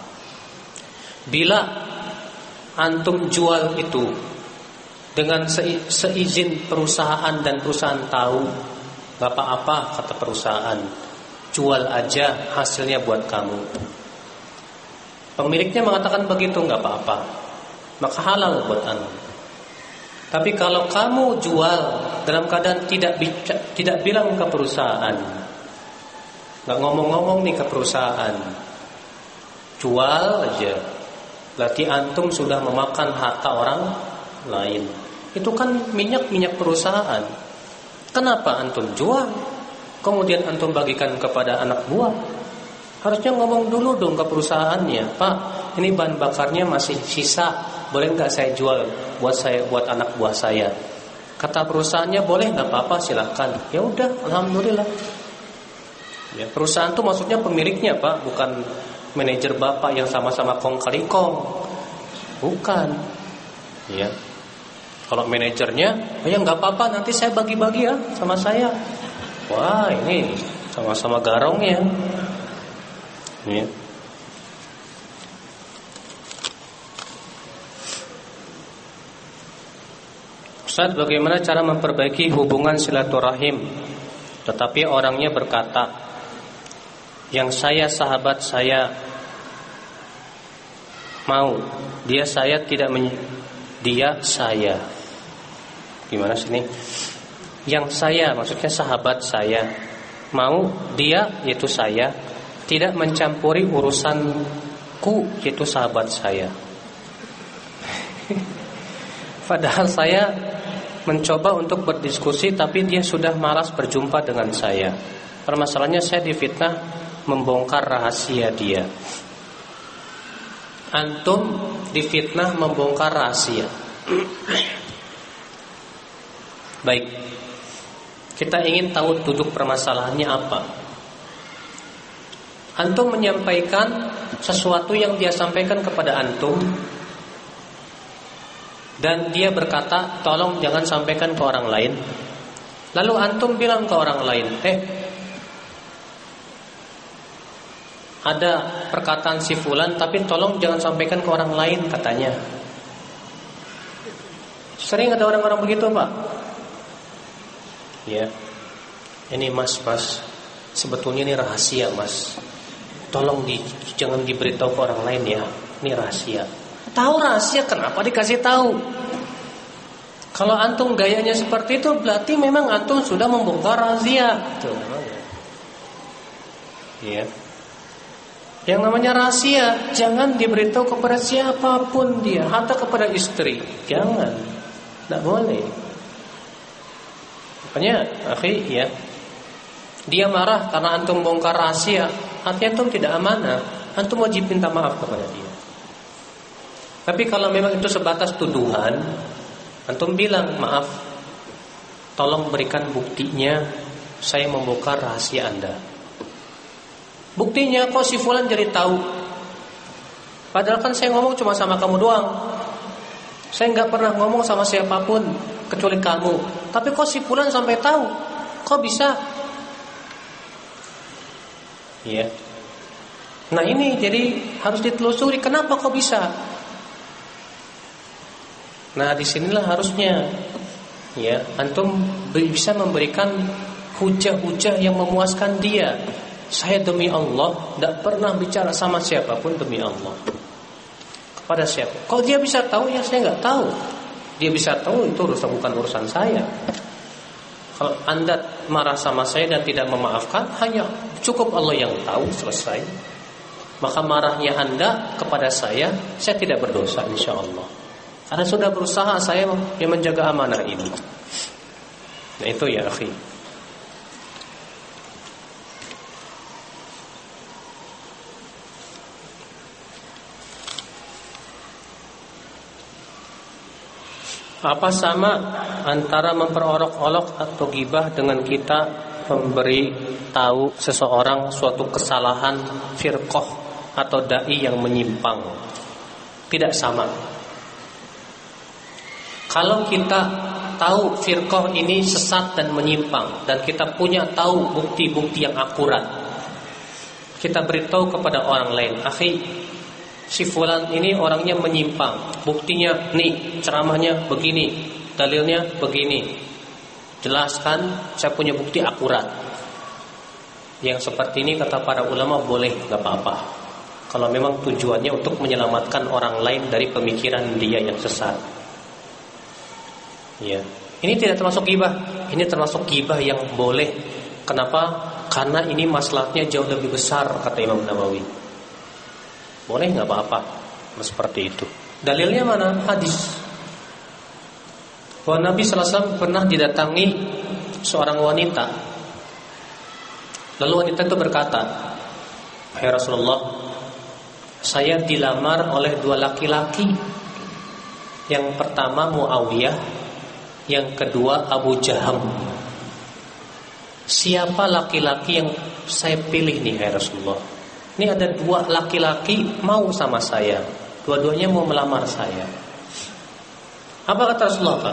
Speaker 1: Bila antum jual itu dengan seizin perusahaan dan perusahaan tahu, gak apa-apa kata perusahaan, jual aja, hasilnya buat kamu. Pemiliknya mengatakan begitu, gak apa-apa, maka halal buat antum. Tapi kalau kamu jual dalam keadaan tidak bilang ke perusahaan, nggak ngomong-ngomong nih ke perusahaan, jual aja, berarti antum sudah memakan harta orang lain. Itu kan minyak perusahaan. Kenapa antum jual, kemudian antum bagikan kepada anak buah? Harusnya ngomong dulu dong ke perusahaannya, Pak, ini bahan bakarnya masih sisa, boleh nggak saya jual buat anak buah saya? Kata perusahaannya boleh, nggak apa-apa, silakan. Ya udah, alhamdulillah. Ya, perusahaan itu maksudnya pemiliknya, Pak, bukan manajer bapak yang sama-sama kong kali kong, bukan. Ya, kalau manajernya, ya nggak apa-apa, nanti saya bagi-bagi ya sama saya. Wah, ini sama-sama garongnya. Ya. Ustaz, bagaimana cara memperbaiki hubungan silaturahim, tetapi orangnya berkata, yang saya sahabat saya mau, dia saya tidak dia saya. Gimana sini? Yang saya maksudnya sahabat saya mau, dia yaitu saya tidak mencampuri urusanku yaitu sahabat saya. Padahal saya mencoba untuk berdiskusi, tapi dia sudah malas berjumpa dengan saya. Permasalahannya saya difitnah membongkar rahasia dia. Antum difitnah membongkar rahasia. Baik, kita ingin tahu duduk permasalahannya apa. Antum menyampaikan sesuatu yang dia sampaikan kepada antum, dan dia berkata, tolong jangan sampaikan ke orang lain. Lalu antum bilang ke orang lain, ada perkataan si fulan, tapi tolong jangan sampaikan ke orang lain katanya. Sering ada orang-orang begitu, Pak. Ya, ini mas, sebetulnya ini rahasia, mas. Tolong jangan diberitahu ke orang lain ya. Ini rahasia. Tahu rahasia, kenapa dikasih tahu? Kalau antum gayanya seperti itu, berarti memang antum sudah membongkar rahasia. Itu namanya. Ya. Yang namanya rahasia jangan diberitahu kepada siapapun dia, hatta kepada istri. Jangan. Tidak boleh. Makanya, akhi, ya. Dia marah karena antum bongkar rahasia, artinya antum tidak amanah. Antum wajib minta maaf kepada dia. Tapi kalau memang itu sebatas tuduhan, antum bilang, maaf, tolong berikan buktinya, saya membongkar rahasia Anda. Buktinya kok si fulan jadi tahu? Padahal kan saya ngomong cuma sama kamu doang. Saya nggak pernah ngomong sama siapapun kecuali kamu. Tapi kok si fulan sampai tahu? Kok bisa? Ya. Nah ini jadi harus ditelusuri, kenapa kok bisa? Nah disinilah harusnya, ya, antum bisa memberikan hujah-hujah yang memuaskan dia. Saya demi Allah tidak pernah bicara sama siapapun demi Allah. Kepada siapa? Kalau dia bisa tahu, ya saya nggak tahu. Dia bisa tahu, itu bukan urusan saya. Kalau Anda marah sama saya dan tidak memaafkan, hanya cukup Allah yang tahu, selesai. Maka marahnya Anda kepada saya tidak berdosa insya Allah. Karena sudah berusaha saya yang menjaga amanah ini. Nah itu ya akhi. Apa sama antara memperolok-olok atau ghibah dengan kita memberi tahu seseorang suatu kesalahan firqah atau dai yang menyimpang? Tidak sama. Kalau kita tahu firqah ini sesat dan menyimpang, dan kita punya tahu bukti-bukti yang akurat, kita beritahu kepada orang lain, akhi, si fulan ini orangnya menyimpang, buktinya nih, ceramahnya begini, dalilnya begini, jelaskan, saya punya bukti akurat. Yang seperti ini kata para ulama boleh, gak apa-apa, kalau memang tujuannya untuk menyelamatkan orang lain dari pemikiran dia yang sesat. Ya, ini tidak termasuk ghibah, ini termasuk ghibah yang boleh. Kenapa? Karena ini masalahnya jauh lebih besar, kata Imam Nawawi. Boleh nggak apa-apa seperti itu. Dalilnya mana? Hadis. Bahwa Nabi SAW pernah didatangi seorang wanita. Lalu wanita itu berkata, "Hai Rasulullah, saya dilamar oleh dua laki-laki. Yang pertama Muawiyah, yang kedua Abu Jaham. Siapa laki-laki yang saya pilih nih, hai Rasulullah? Ini ada dua laki-laki mau sama saya, dua-duanya mau melamar saya. Apa kata Rasulullah, Pak?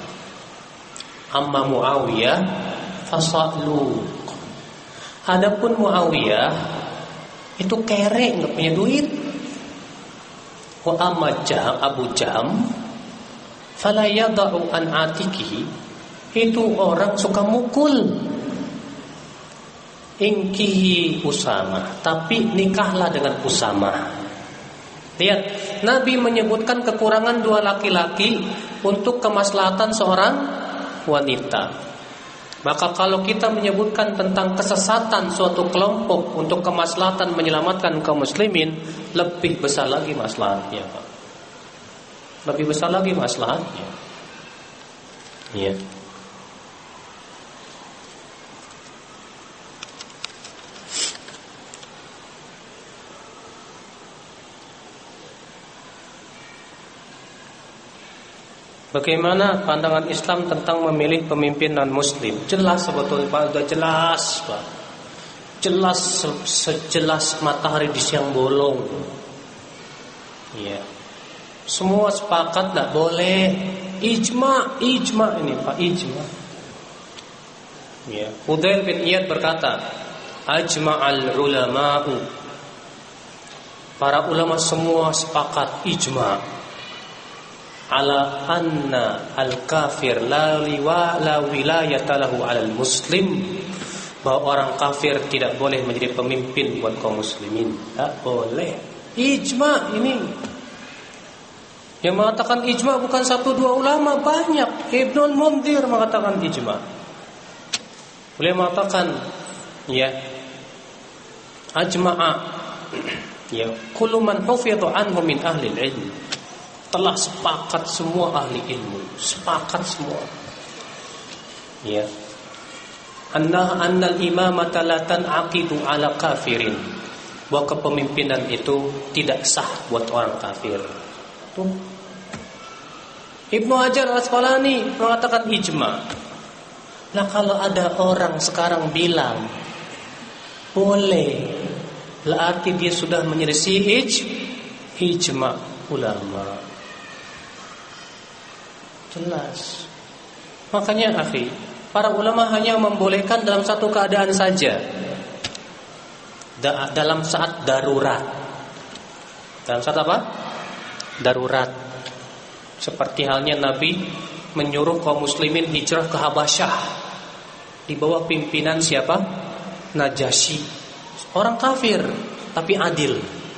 Speaker 1: Amma Muawiyah fasalu. Adapun Muawiyah itu kere, nggak punya duit. Wa amma Abu Jaham fala yada'u an atikihi, itu orang suka mukul. Ingkihi Usama, tapi nikahlah dengan Usama. Lihat, Nabi menyebutkan kekurangan dua laki-laki untuk kemaslahatan seorang wanita. Maka kalau kita menyebutkan tentang kesesatan suatu kelompok untuk kemaslahatan menyelamatkan kaum muslimin, lebih besar lagi maslahatnya, Pak. Lebih besar lagi maslahatnya. Ya. Bagaimana pandangan Islam tentang memilih pemimpin non-muslim? Jelas sebetulnya, Pak, sudah jelas, Pak. Jelas sejelas matahari di siang bolong. Iya. Semua sepakat tidak boleh. Ijma ini, Pak, ijma. Iya. Fudail bin Iyad berkata, ajma'al ulama'u. Para ulama semua sepakat, ijma', ala anna al-kafir la wilayata lahu 'alal muslim, bahwa orang kafir tidak boleh menjadi pemimpin buat kaum muslimin. Tak boleh. Ijma' ini. Yang mengatakan ijma bukan satu dua ulama, banyak. Ibnul Munzir mengatakan ijma. Beliau mengatakan, ya, ajma'a, ya, kullu man hufidha anhu min ahli ilm. Telah sepakat semua ahli ilmu, sepakat semua. Ya. Annal imamata la tan'aqidu ala kafirin. Bahwa kepemimpinan itu tidak sah buat orang kafir. Tuh. Ibnu Hajar Al-Asqalani mengatakan ijma. Nah, kalau ada orang sekarang bilang boleh, berarti dia sudah menyelisih ijma ulama. Jelas. Makanya akhi, para ulama hanya membolehkan dalam satu keadaan saja. Dalam saat darurat. Dalam saat apa? Darurat. Seperti halnya Nabi menyuruh kaum muslimin hijrah ke Habasyah di bawah pimpinan siapa? Najasyi. Orang kafir tapi adil.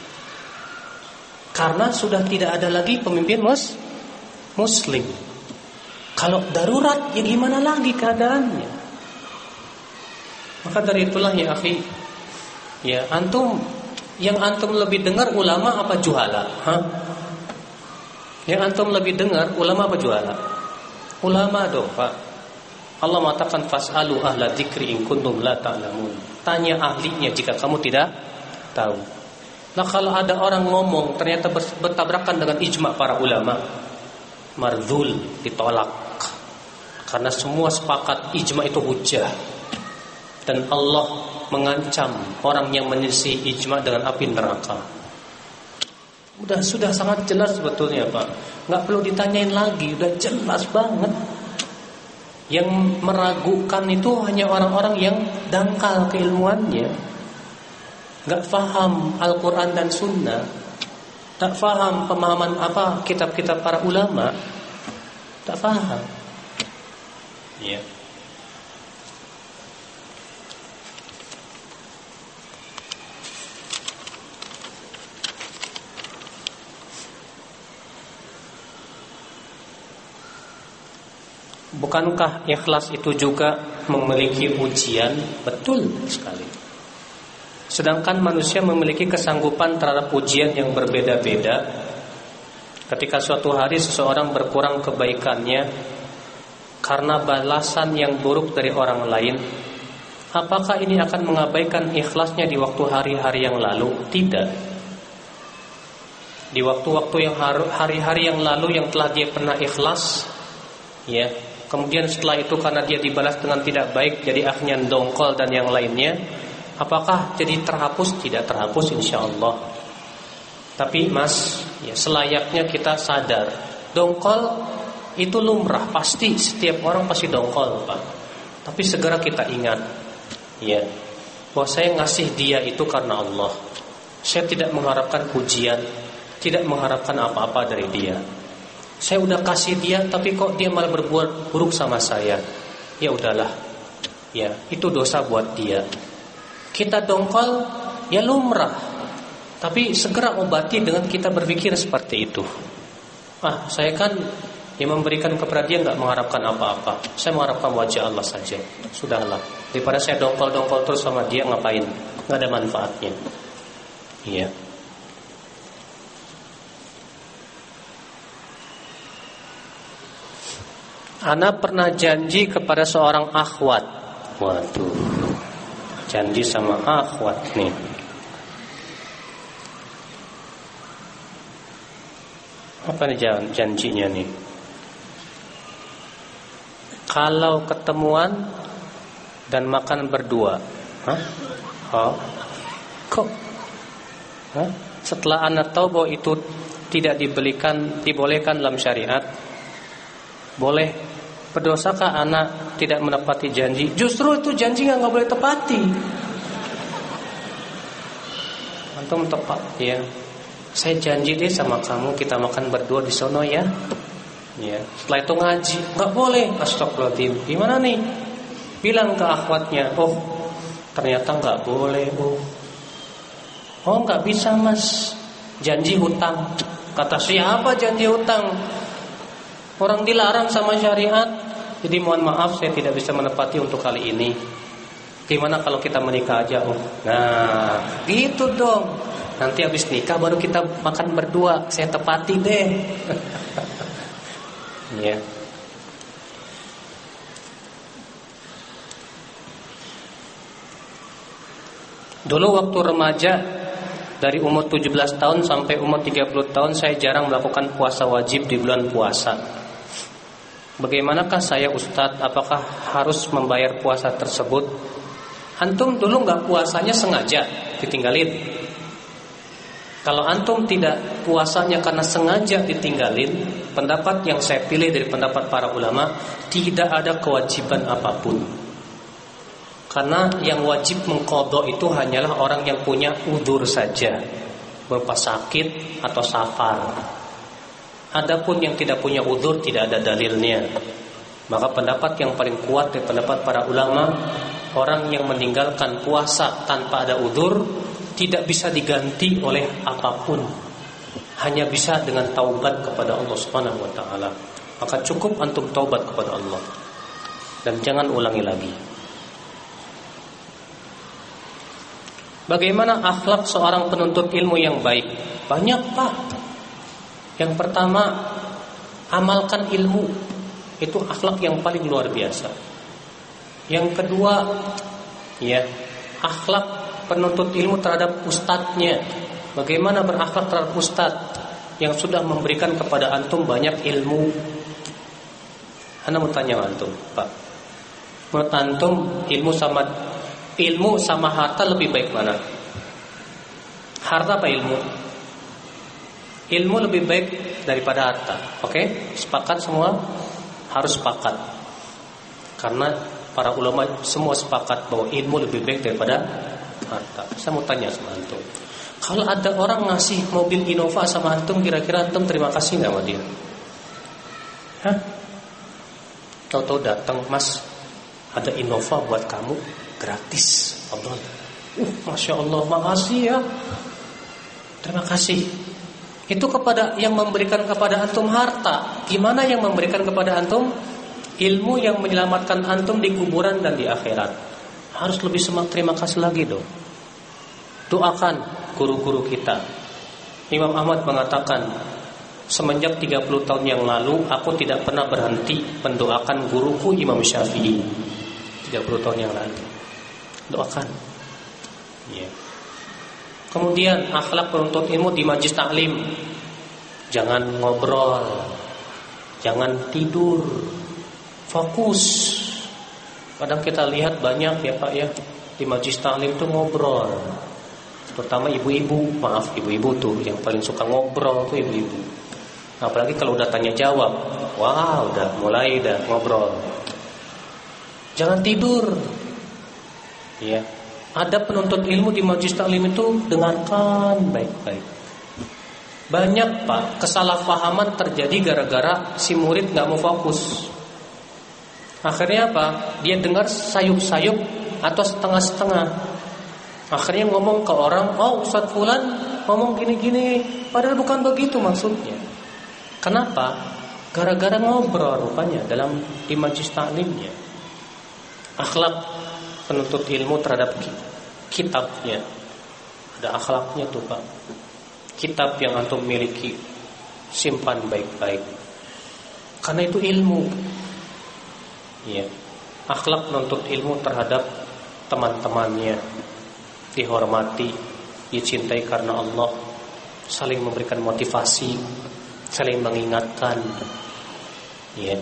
Speaker 1: Karena sudah tidak ada lagi pemimpin muslim. Kalau darurat, ya gimana lagi keadaannya? Maka dari itulah ya akhi, ya yang antum lebih dengar ulama apa juhala? Yang antum lebih dengar ulama apa juhala? Ulama dong, Pak. Allah mengatakan fas'alu ahla dzikri in kuntum la ta'lamun. Tanya ahlinya jika kamu tidak tahu. Nah, kalau ada orang ngomong ternyata bertabrakan dengan ijma para ulama, mardhul, ditolak. Karena semua sepakat ijma itu hujjah. Dan Allah mengancam orang yang menyelisih ijma dengan api neraka. Sudah sangat jelas sebetulnya, Pak. Nggak perlu ditanyain lagi, udah jelas banget. Yang meragukan itu hanya orang-orang yang dangkal keilmuannya, nggak faham Al-Quran dan Sunnah, nggak faham pemahaman apa kitab-kitab para ulama, nggak faham. Ya. Bukankah ikhlas itu juga memiliki ujian? Betul sekali. Sedangkan manusia memiliki kesanggupan terhadap ujian yang berbeda-beda. Ketika suatu hari seseorang berkurang kebaikannya karena balasan yang buruk dari orang lain, apakah ini akan mengabaikan ikhlasnya di waktu hari-hari yang lalu? Tidak. Di waktu-waktu yang hari-hari yang lalu yang telah dia pernah ikhlas, ya, kemudian setelah itu karena dia dibalas dengan tidak baik, jadi akhirnya dongkol dan yang lainnya, apakah jadi terhapus? Tidak terhapus insyaallah. Tapi mas, ya, selayaknya kita sadar, dongkol itu lumrah, pasti setiap orang pasti dongkol, Pak. Tapi segera kita ingat, ya, bahwa saya ngasih dia itu karena Allah. Saya tidak mengharapkan pujian, tidak mengharapkan apa-apa dari dia. Saya udah kasih dia, tapi kok dia malah berbuat buruk sama saya. Ya udahlah, ya, itu dosa buat dia. Kita dongkol, ya lumrah. Tapi segera obati dengan kita berpikir seperti itu. Saya kan yang memberikan kepada dia nggak mengharapkan apa-apa. Saya mengharapkan wajah Allah saja. Sudahlah. Daripada saya dongkol-dongkol terus sama dia, ngapain? Nggak ada manfaatnya. Iya. Ana pernah janji kepada seorang akhwat. Waduh, janji sama akhwat nih. Apa nih janjinya nih? Kalau ketemuan dan makan berdua. Kok? Setelah ana tahu bahwa itu tidak dibolehkan dalam syariat, boleh. Berdosakah anak tidak menepati janji? Justru itu janji yang nggak boleh tepati. Antum tepat, ya. Saya janji deh sama kamu, kita makan berdua di sono ya. Ya. Setelah itu ngaji, nggak boleh. Astagfirullahaladzim. Gimana nih? Bilang ke akhwatnya, oh ternyata nggak boleh. Oh nggak bisa mas, janji hutang. Kata siapa janji utang? Orang dilarang sama syariat. Jadi mohon maaf saya tidak bisa menepati untuk kali ini. Gimana kalau kita menikah aja, Om? Nah, gitu dong. Nanti habis nikah baru kita makan berdua. Saya tepati deh. Ya. Dulu waktu remaja, dari umur 17 tahun sampai umur 30 tahun saya jarang melakukan puasa wajib di bulan puasa. Bagaimanakah saya Ustadz? Apakah harus membayar puasa tersebut? Antum dulu nggak puasanya sengaja ditinggalin? Kalau antum tidak puasanya karena sengaja ditinggalin, pendapat yang saya pilih dari pendapat para ulama, tidak ada kewajiban apapun. Karena yang wajib mengqadha itu hanyalah orang yang punya udzur saja, berupa sakit atau safar. Adapun yang tidak punya udzur tidak ada dalilnya. Maka pendapat yang paling kuat dari pendapat para ulama, orang yang meninggalkan puasa tanpa ada udzur tidak bisa diganti oleh apapun, hanya bisa dengan taubat kepada Allah Subhanahu wa taala. Maka cukup antum taubat kepada Allah dan jangan ulangi lagi. Bagaimana akhlak seorang penuntut ilmu yang baik? Banyak, Pak. Yang pertama, amalkan ilmu. Itu akhlak yang paling luar biasa. Yang kedua, ya, akhlak penuntut ilmu terhadap ustadznya. Bagaimana berakhlak terhadap ustadz yang sudah memberikan kepada antum banyak ilmu? Anda mau tanya antum, Pak. Menurut antum ilmu sama harta lebih baik mana? Harta apa ilmu? Ilmu lebih baik daripada harta. Oke? Sepakat semua? Harus sepakat. Karena para ulama semua sepakat bahwa ilmu lebih baik daripada harta. Saya mau tanya sama antum, kalau ada orang ngasih mobil Innova sama antum, kira-kira antum terima kasih nggak sama dia? Hah? Tahu-tahu datang, Mas, ada Innova buat kamu gratis. Allah. Masya Allah, makasih ya. Terima kasih. Itu kepada yang memberikan kepada antum harta. Gimana yang memberikan kepada antum? Ilmu yang menyelamatkan antum di kuburan dan di akhirat. Harus lebih semangat terima kasih lagi dong. Doakan guru-guru kita. Imam Ahmad mengatakan, semenjak 30 tahun yang lalu aku tidak pernah berhenti mendoakan guruku Imam Syafi'i. 30 tahun yang lalu. Doakan. Ya. Kemudian akhlak penuntut ilmu di majlis taklim. Jangan ngobrol, jangan tidur, fokus. Kadang kita lihat banyak ya Pak ya, di majlis taklim tuh ngobrol. Terutama ibu-ibu, maaf ibu-ibu tuh yang paling suka ngobrol tuh ibu-ibu. Apalagi kalau udah tanya jawab, wah udah mulai ngobrol. Jangan tidur. Ya. Ada penuntut ilmu di majlis taklim itu dengarkan baik-baik. Banyak Pak kesalahpahaman terjadi gara-gara si murid nggak mau fokus. Akhirnya apa? Dia dengar sayup-sayup atau setengah-setengah. Akhirnya ngomong ke orang, oh Ustaz Fulan ngomong gini-gini, padahal bukan begitu maksudnya. Kenapa? Gara-gara ngobrol rupanya dalam di majlis taklimnya. Akhlak penuntut ilmu terhadap kitabnya, ada akhlaknya tuh Pak. Kitab yang antum miliki simpan baik-baik, karena itu ilmu. Ya, akhlak penuntut ilmu terhadap teman-temannya, dihormati, dicintai karena Allah, saling memberikan motivasi, saling mengingatkan. Ya.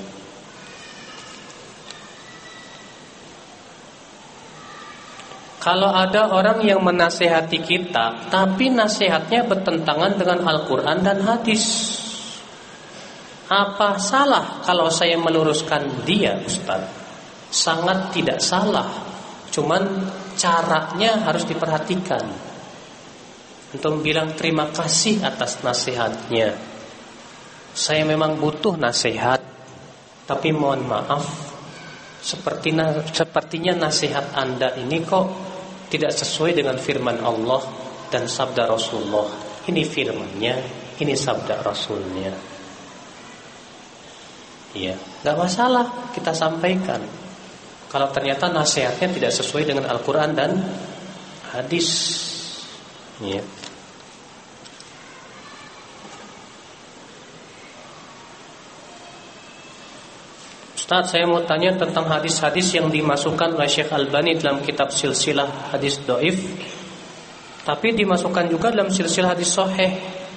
Speaker 1: Kalau ada orang yang menasehati kita, tapi nasihatnya bertentangan dengan Al-Quran dan hadis, apa salah kalau saya meluruskan dia, Ustaz? Sangat tidak salah. Cuman caranya harus diperhatikan. Untuk bilang terima kasih atas nasihatnya. Saya memang butuh nasihat, tapi mohon maaf, sepertinya nasihat Anda ini kok tidak sesuai dengan firman Allah dan sabda Rasulullah. Ini firmannya, ini sabda Rasulnya. Ya, nggak masalah kita sampaikan. Kalau ternyata nasihatnya tidak sesuai dengan Al-Quran dan hadis. Ya. Ustaz, saya mau tanya tentang hadis-hadis yang dimasukkan oleh Syekh Albani dalam kitab silsilah hadis dhaif, tapi dimasukkan juga dalam silsilah hadis sahih.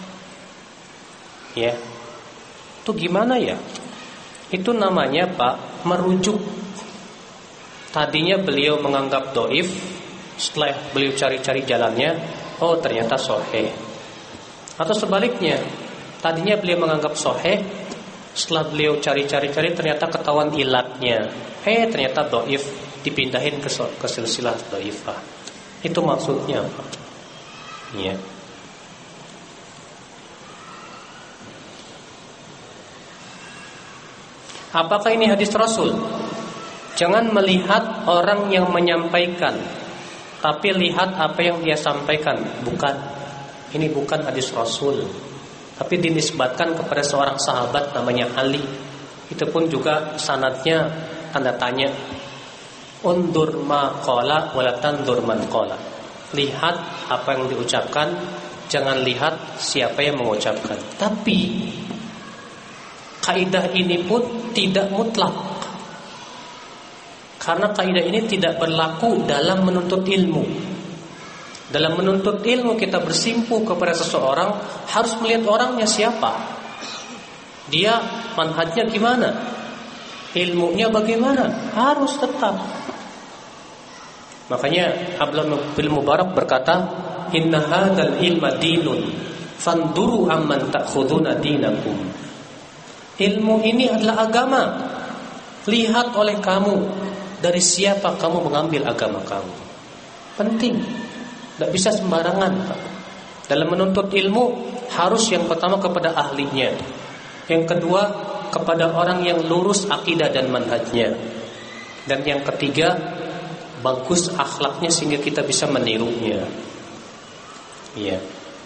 Speaker 1: Ya. Itu gimana ya? Itu namanya Pak, merujuk. Tadinya beliau menganggap dhaif, setelah beliau cari-cari jalannya, oh ternyata sahih. Atau sebaliknya, tadinya beliau menganggap sahih, setelah beliau cari-cari ternyata ketahuan ilatnya. Ternyata dhaif, dipindahin ke silsilah dhaifah. Itu maksudnya apa? Ya. Apakah ini hadis Rasul? Jangan melihat orang yang menyampaikan, tapi lihat apa yang dia sampaikan. Bukan. Ini bukan hadis Rasul, tapi dinisbatkan kepada seorang sahabat namanya Ali. Itu pun juga sanadnya tanda tanya. Undur ma qala wala tandur man qala. Lihat apa yang diucapkan, jangan lihat siapa yang mengucapkan. Tapi kaidah ini pun tidak mutlak, karena kaidah ini tidak berlaku dalam menuntut ilmu. Dalam menuntut ilmu kita bersimpuh kepada seseorang, harus melihat orangnya siapa, dia manhajnya gimana, ilmunya bagaimana, harus tetap. Makanya Abdullah bin Mubarak berkata, inna hadzal ilma dinun fanduru amman ta'khuduna dinakum. Ilmu ini adalah agama. Lihat oleh kamu, dari siapa kamu mengambil agama kamu. Penting. Tidak bisa sembarangan, Pak. Dalam menuntut ilmu harus yang pertama kepada ahlinya, yang kedua kepada orang yang lurus akidah dan manhajnya, dan yang ketiga bagus akhlaknya sehingga kita bisa menirunya. Iya.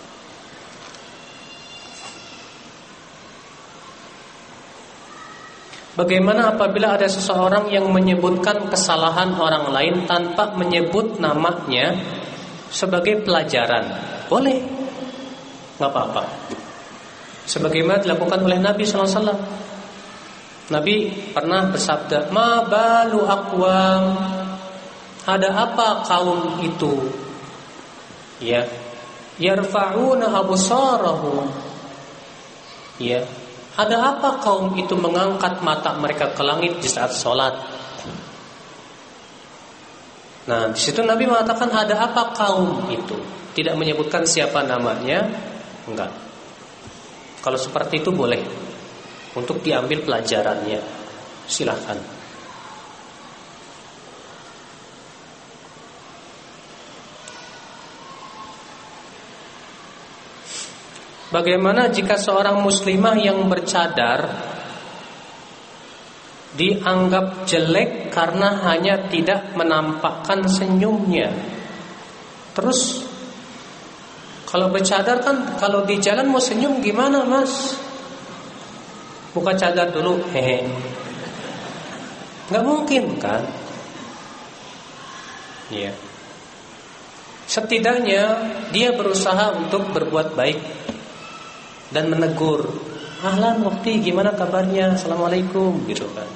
Speaker 1: Bagaimana apabila ada seseorang yang menyebutkan kesalahan orang lain tanpa menyebut namanya sebagai pelajaran? Boleh, nggak apa-apa. Sebagaimana dilakukan oleh Nabi SAW. Nabi pernah bersabda, ma balu aqwam, ada apa kaum itu, ya, yarfa'una absarahum, ya, ada apa kaum itu mengangkat mata mereka ke langit di saat sholat. Nah, di situ Nabi mengatakan ada apa kaum itu, tidak menyebutkan siapa namanya, enggak. Kalau seperti itu boleh, untuk diambil pelajarannya, silakan. Bagaimana jika seorang muslimah yang bercadar dianggap jelek karena hanya tidak menampakkan senyumnya? Terus kalau bercadar kan, kalau di jalan mau senyum gimana, Mas? Buka cadar dulu, hehe. Nggak mungkin kan? Ya. Setidaknya dia berusaha untuk berbuat baik dan menegur, ahlan mufti, gimana kabarnya, assalamualaikum, gitu kan.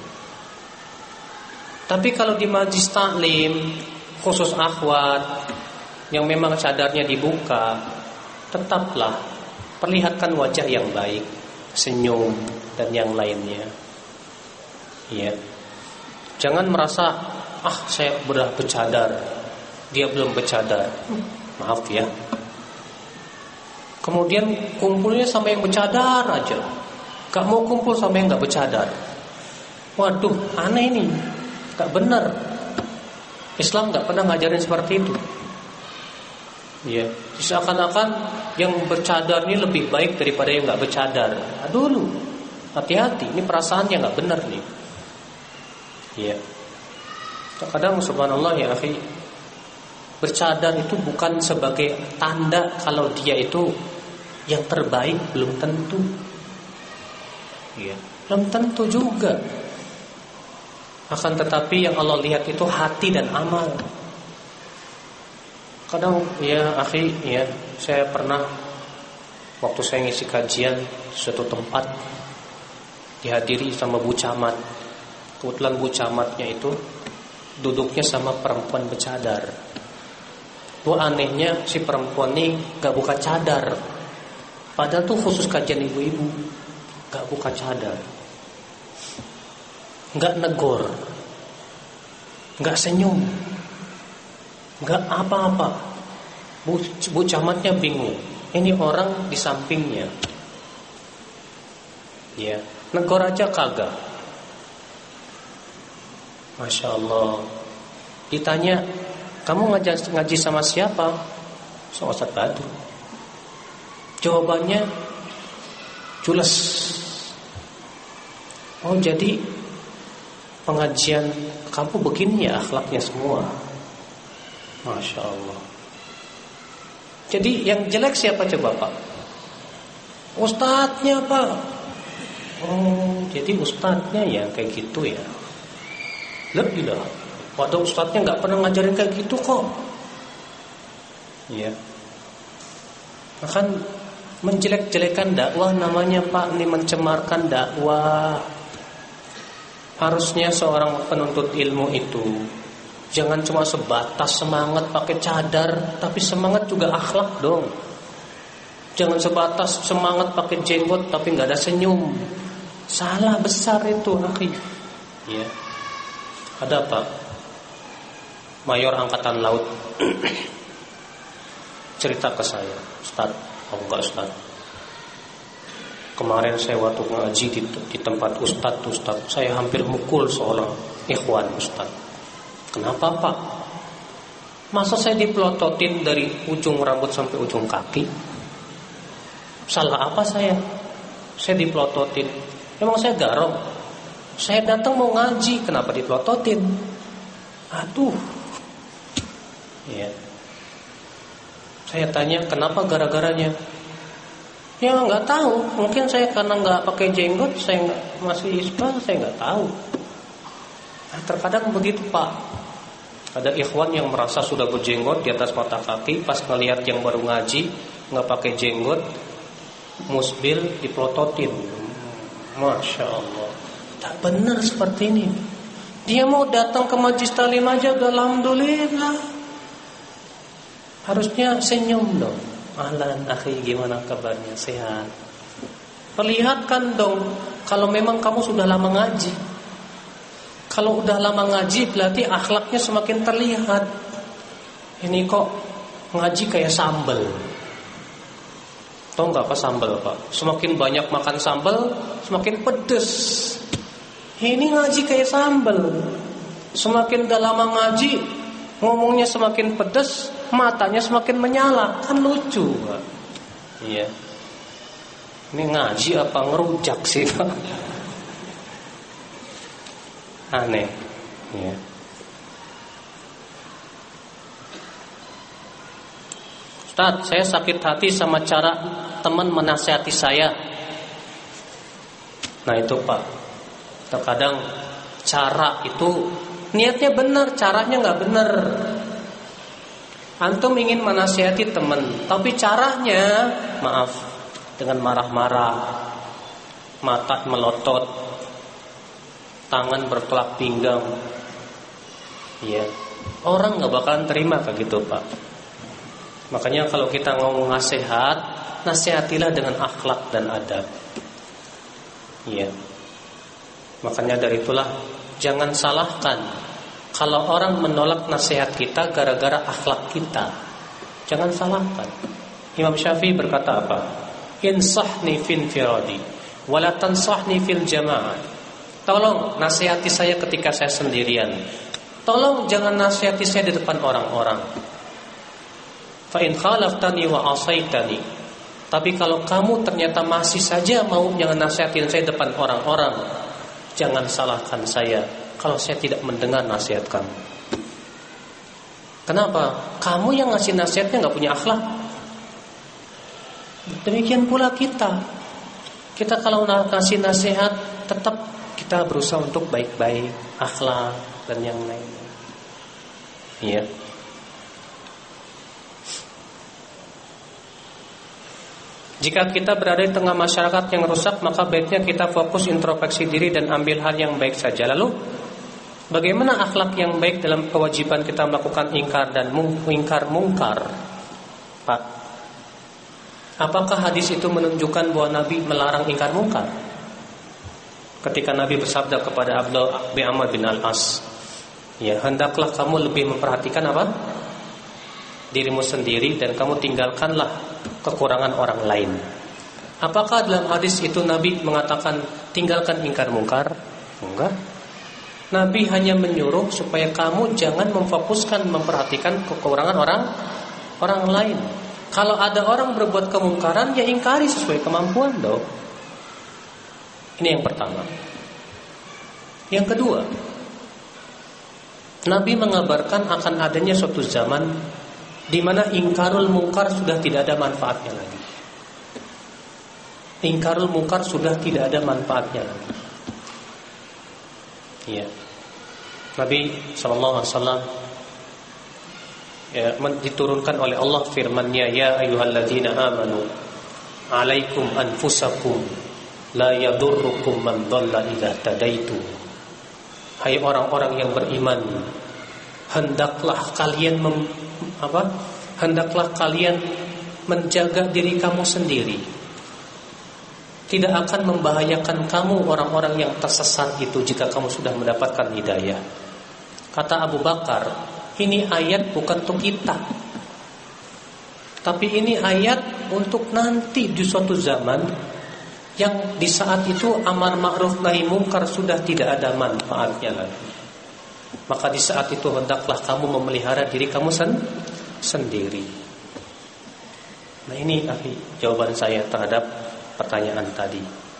Speaker 1: Tapi kalau di majlis taklim khusus akhwat yang memang cadarnya dibuka, tetaplah perlihatkan wajah yang baik, senyum dan yang lainnya. Ya. Jangan merasa, saya sudah bercadar, dia belum bercadar. Maaf ya. Kemudian kumpulnya sama yang bercadar aja, gak mau kumpul sama yang gak bercadar. Waduh, aneh ini, gak benar. Islam gak pernah ngajarin seperti itu. Ya, seakan-akan yang bercadar ini lebih baik daripada yang gak bercadar. Dulu, hati-hati, ini perasaannya gak benar nih. Ya, kadang subhanallah ya akhi, bercadar itu bukan sebagai tanda kalau dia itu Yang terbaik belum tentu. Ya, belum tentu juga. Akan tetapi yang Allah lihat itu hati dan amal. Kadang ya akhi ya, saya pernah waktu saya ngisi kajian di suatu tempat dihadiri sama Bu Camat. Kebetulan Bu Camatnya itu duduknya sama perempuan bercadar. Bu anehnya si perempuan ini gak buka cadar. Padahal tuh khusus kajian ibu-ibu. Gak buka cadar, gak negor, gak senyum, gak apa-apa. Bu Camatnya bingung. Ini orang di sampingnya, ya, negor aja kagak. Masya Allah. Ditanya, kamu ngaji sama siapa? Sama Ustaz Badru. Jawabannya cules. Oh, jadi pengajian kamu begini ya akhlaknya semua. Masya Allah. Jadi yang jelek siapa coba Pak? Ustadznya Pak. Oh, jadi ustadznya ya kayak gitu ya. Lebih lah. Padahal ustadznya gak pernah ngajarin kayak gitu kok. Ya. Akan menjelek-jelekan dakwah namanya Pak. Ini mencemarkan dakwah. Harusnya seorang penuntut ilmu itu jangan cuma sebatas semangat pakai cadar, tapi semangat juga akhlak dong. Jangan sebatas semangat pakai jenggot tapi nggak ada senyum. Salah besar itu, akhi. Ya. Ada Pak Mayor Angkatan Laut cerita ke saya, Ustaz, enggak Ustaz. Kemarin saya waktu ngaji di tempat Ustaz, saya hampir mukul seorang ikhwan Ustaz. Kenapa Pak? Masa saya dipelototin dari ujung rambut sampai ujung kaki? Salah apa saya? Saya dipelototin. Emang saya garong? Saya datang mau ngaji, kenapa dipelototin? Aduh. Ya. Saya tanya, kenapa gara-garanya? Ya nggak tahu, mungkin saya karena nggak pakai jenggot, saya masih isbal, saya nggak tahu. Nah, terkadang begitu Pak. Ada ikhwan yang merasa sudah berjenggot di atas mata kaki, pas ngelihat yang baru ngaji nggak pakai jenggot, musbil dipelototin. Masya Allah, tak benar seperti ini. Dia mau datang ke majlis talim aja, alhamdulillah. Harusnya senyum dong. Ahlan akhi, gimana kabarnya? Sehat? Perlihatkan dong kalau memang kamu sudah lama ngaji. Kalau udah lama ngaji berarti akhlaknya semakin terlihat. Ini kok ngaji kayak sambal. Tahu nggak apa sambal Pak? Semakin banyak makan sambal semakin pedes. Ini ngaji kayak sambal. Semakin udah lama ngaji ngomongnya semakin pedes, matanya semakin menyala. Kan lucu Pak. Iya. Ini ngaji apa ngerujak sih Pak? Aneh. Ya. Ustaz, saya sakit hati sama cara teman menasihati saya. Nah itu Pak, terkadang cara itu niatnya benar, caranya nggak benar. Antum ingin menasihati teman, tapi caranya maaf dengan marah-marah, mata melotot, tangan berkelak pinggang. Ya, orang nggak bakalan terima kayak gitu Pak. Makanya kalau kita ngomong nasihat, nasihatilah dengan akhlak dan adab. Iya. Makanya dari itulah jangan salahkan kalau orang menolak nasihat kita gara-gara akhlak kita. Jangan salahkan. Imam Syafi'i berkata apa? Insahni fin firadi wala tansahni fil jamaah. Tolong nasihati saya ketika saya sendirian. Tolong jangan nasihati saya di depan orang-orang. Fa in khalaftani wa asaitani. Tapi kalau kamu ternyata masih saja mau jangan nasihatin saya depan orang-orang, jangan salahkan saya kalau saya tidak mendengar nasihat kamu. Kenapa? Kamu yang ngasih nasihatnya nggak punya akhlak. Demikian pula kita. Kita kalau kasih nasihat, tetap kita berusaha untuk baik-baik, akhlak dan yang lainnya. Iya. Jika kita berada di tengah masyarakat yang rusak, maka baiknya kita fokus introspeksi diri dan ambil hal yang baik saja. Lalu, bagaimana akhlak yang baik dalam kewajiban kita melakukan ingkar dan mungkar? Pak, apakah hadis itu menunjukkan bahwa Nabi melarang ingkar mungkar? Ketika Nabi bersabda kepada Abdullah bin Amr bin Al-As, ya, hendaklah kamu lebih memperhatikan apa? Dirimu sendiri dan kamu tinggalkanlah kekurangan orang lain. Apakah dalam hadis itu Nabi mengatakan tinggalkan ingkar mungkar? Enggak. Nabi hanya menyuruh supaya kamu jangan memfokuskan memperhatikan kekurangan orang lain. Kalau ada orang berbuat kemungkaran, ya ingkari sesuai kemampuan dong. Ini yang pertama. Yang kedua, Nabi mengabarkan akan adanya suatu zaman di mana ingkarul mungkar sudah tidak ada manfaatnya lagi. Ingkarul mungkar sudah tidak ada manfaatnya lagi. Ya. Nabi SAW ya, diturunkan oleh Allah firman-Nya, ya ayyuhalladzina amanu alaikum anfusakum la yadurrukum man dhalla idza tadaitu. Hai orang-orang yang beriman, hendaklah kalian menjaga diri kamu sendiri. Tidak akan membahayakan kamu orang-orang yang tersesat itu jika kamu sudah mendapatkan hidayah. Kata Abu Bakar, ini ayat bukan untuk kita, tapi ini ayat untuk nanti di suatu zaman yang di saat itu amar ma'ruf nahi mungkar sudah tidak ada manfaatnya lagi. Maka di saat itu hendaklah kamu memelihara diri kamu sendiri. Nah, ini jawaban saya terhadap pertanyaan tadi.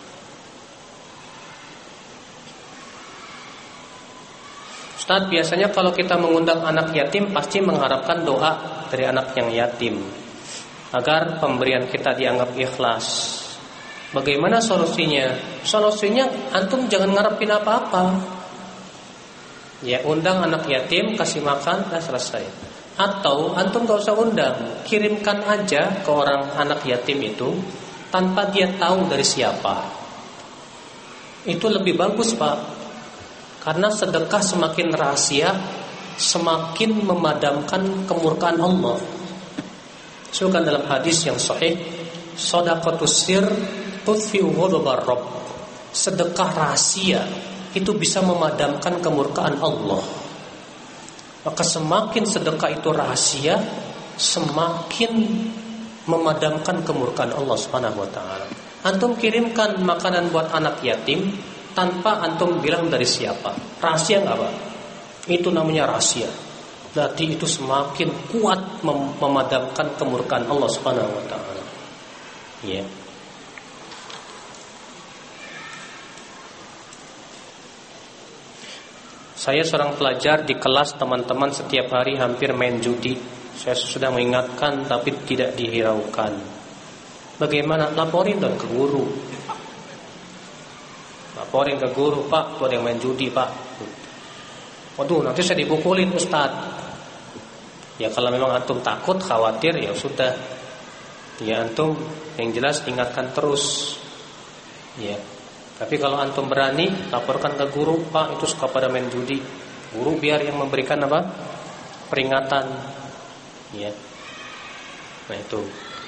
Speaker 1: Ustaz, biasanya kalau kita mengundang anak yatim pasti mengharapkan doa dari anak yang yatim agar pemberian kita dianggap ikhlas. Bagaimana solusinya? Solusinya antum jangan ngarepin apa-apa. Ya, undang anak yatim, kasih makan, dah selesai. Atau antum gak usah undang, kirimkan aja ke orang anak yatim itu tanpa dia tahu dari siapa. Itu lebih bagus, Pak. Karena sedekah semakin rahasia, semakin memadamkan kemurkaan Allah. Sebutkan dalam hadis yang sahih, shadaqatus sir tudfi'u ghadabar rabb. Sedekah rahasia itu bisa memadamkan kemurkaan Allah. Maka semakin sedekah itu rahasia, semakin memadamkan kemurkaan Allah Subhanahu wa taala. Antum kirimkan makanan buat anak yatim tanpa antum bilang dari siapa. Rahasia enggak, Pak? Itu namanya rahasia. Berarti itu semakin kuat memadamkan kemurkaan Allah Subhanahu wa taala. Ya. Saya seorang pelajar di kelas, teman-teman setiap hari hampir main judi. Saya sudah mengingatkan tapi tidak dihiraukan. Bagaimana? Laporin dong ke guru. Laporin ke guru, Pak, tuh ada yang main judi, Pak. Waduh, nanti saya dipukulin, Ustaz. Ya kalau memang antum takut, khawatir, ya sudah. Ya antum yang jelas ingatkan terus. Ya. Tapi kalau antum berani, laporkan ke guru, Pak, itu suka pada main judi. Guru biar yang memberikan apa? Peringatan. Ya. Nah itu.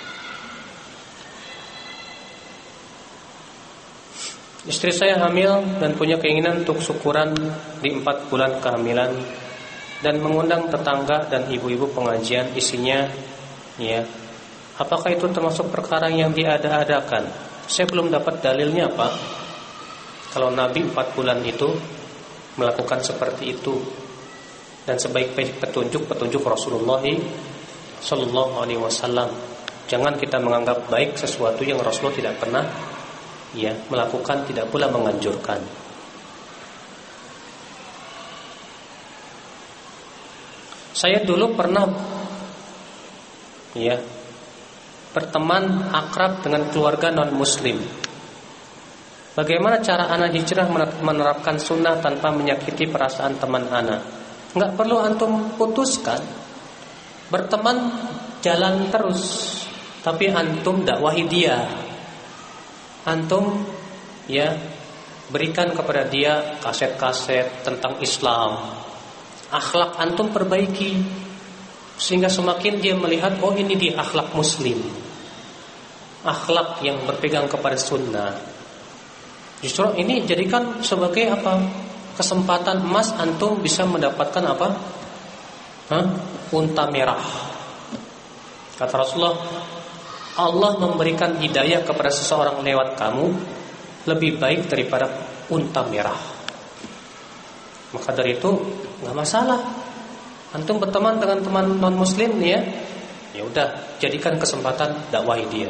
Speaker 1: Istri saya hamil dan punya keinginan untuk syukuran di 4 bulan kehamilan dan mengundang tetangga dan ibu-ibu pengajian, isinya, ya. Apakah itu termasuk perkara yang diada-adakan? Saya belum dapat dalilnya, Pak. Kalau Nabi 4 bulan itu melakukan seperti itu, dan sebaik-baik petunjuk Rasulullah Sallallahu Alaihi Wasallam. Jangan kita menganggap baik sesuatu yang Rasulullah tidak pernah melakukan, tidak pula menganjurkan. Saya dulu pernah berteman akrab dengan keluarga non-muslim. Bagaimana cara ana hijrah menerapkan sunnah tanpa menyakiti perasaan teman ana? Enggak perlu antum putuskan. Berteman jalan terus, tapi antum dakwahi dia. Antum ya berikan kepada dia kaset-kaset tentang Islam. Akhlak antum perbaiki sehingga semakin dia melihat, oh ini dia akhlak muslim, akhlak yang berpegang kepada sunnah. Justru ini jadikan sebagai apa? Kesempatan emas antum bisa mendapatkan apa? Unta merah. Kata Rasulullah, Allah memberikan hidayah kepada seseorang lewat kamu lebih baik daripada unta merah. Maka dari itu nggak masalah. Antum berteman dengan teman non muslim nih ya udah jadikan kesempatan dakwahi dia.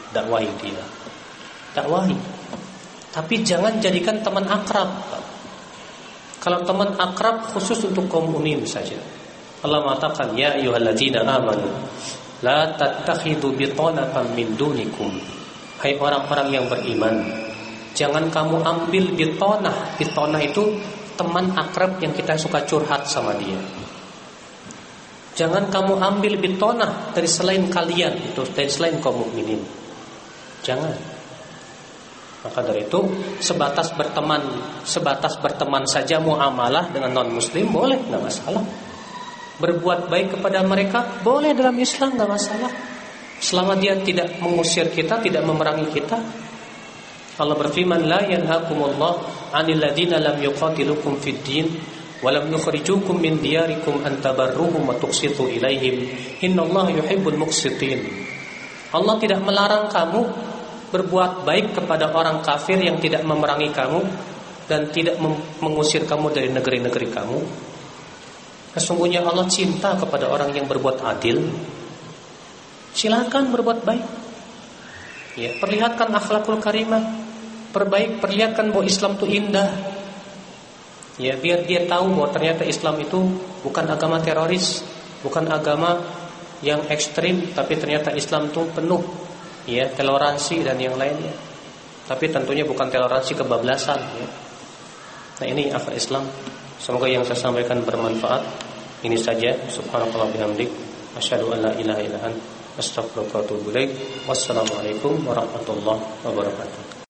Speaker 1: Tapi jangan jadikan teman akrab. Kalau teman akrab khusus untuk kaum muslim saja. Allah mengatakan, ya ayyuhalladzina amanu la tattakhidhu bitanatan min dunikum. Hai orang-orang yang beriman, jangan kamu ambil bitanah. Bitanah itu teman akrab yang kita suka curhat sama dia. Jangan kamu ambil bitanah dari selain kalian, itu dari selain kaum mukminin. Jangan. Maka dari itu sebatas berteman saja muamalah dengan non muslim boleh, nggak masalah. Berbuat baik kepada mereka boleh dalam Islam, nggak masalah. Selama dia tidak mengusir kita, tidak memerangi kita. Allah berfirman, la yanhakumullah 'anil ladzina lam yuqatilukum fid din wa lam yukhrijukum min diyarikum an tabarruhum wa tuqsitu ilaihim innallaha yuhibbul muqsitin. Allah tidak melarang kamu berbuat baik kepada orang kafir yang tidak memerangi kamu dan tidak mengusir kamu dari negeri-negeri kamu. Sesungguhnya Allah cinta kepada orang yang berbuat adil. Silakan berbuat baik. Ya, perlihatkan akhlakul karimah. Perlihatkan bahwa Islam itu indah. Ya, biar dia tahu bahwa ternyata Islam itu bukan agama teroris, bukan agama yang ekstrim, tapi ternyata Islam itu penuh ya toleransi dan yang lainnya. Tapi tentunya bukan toleransi kebablasan ya. Nah ini akhlak Islam. Semoga yang saya sampaikan bermanfaat. Ini saja. Subhanallah bihamdik, asyhadu an la ilaha illa anta, astaghfiruka wa atubu ilaik. Wassalamualaikum warahmatullahi wabarakatuh.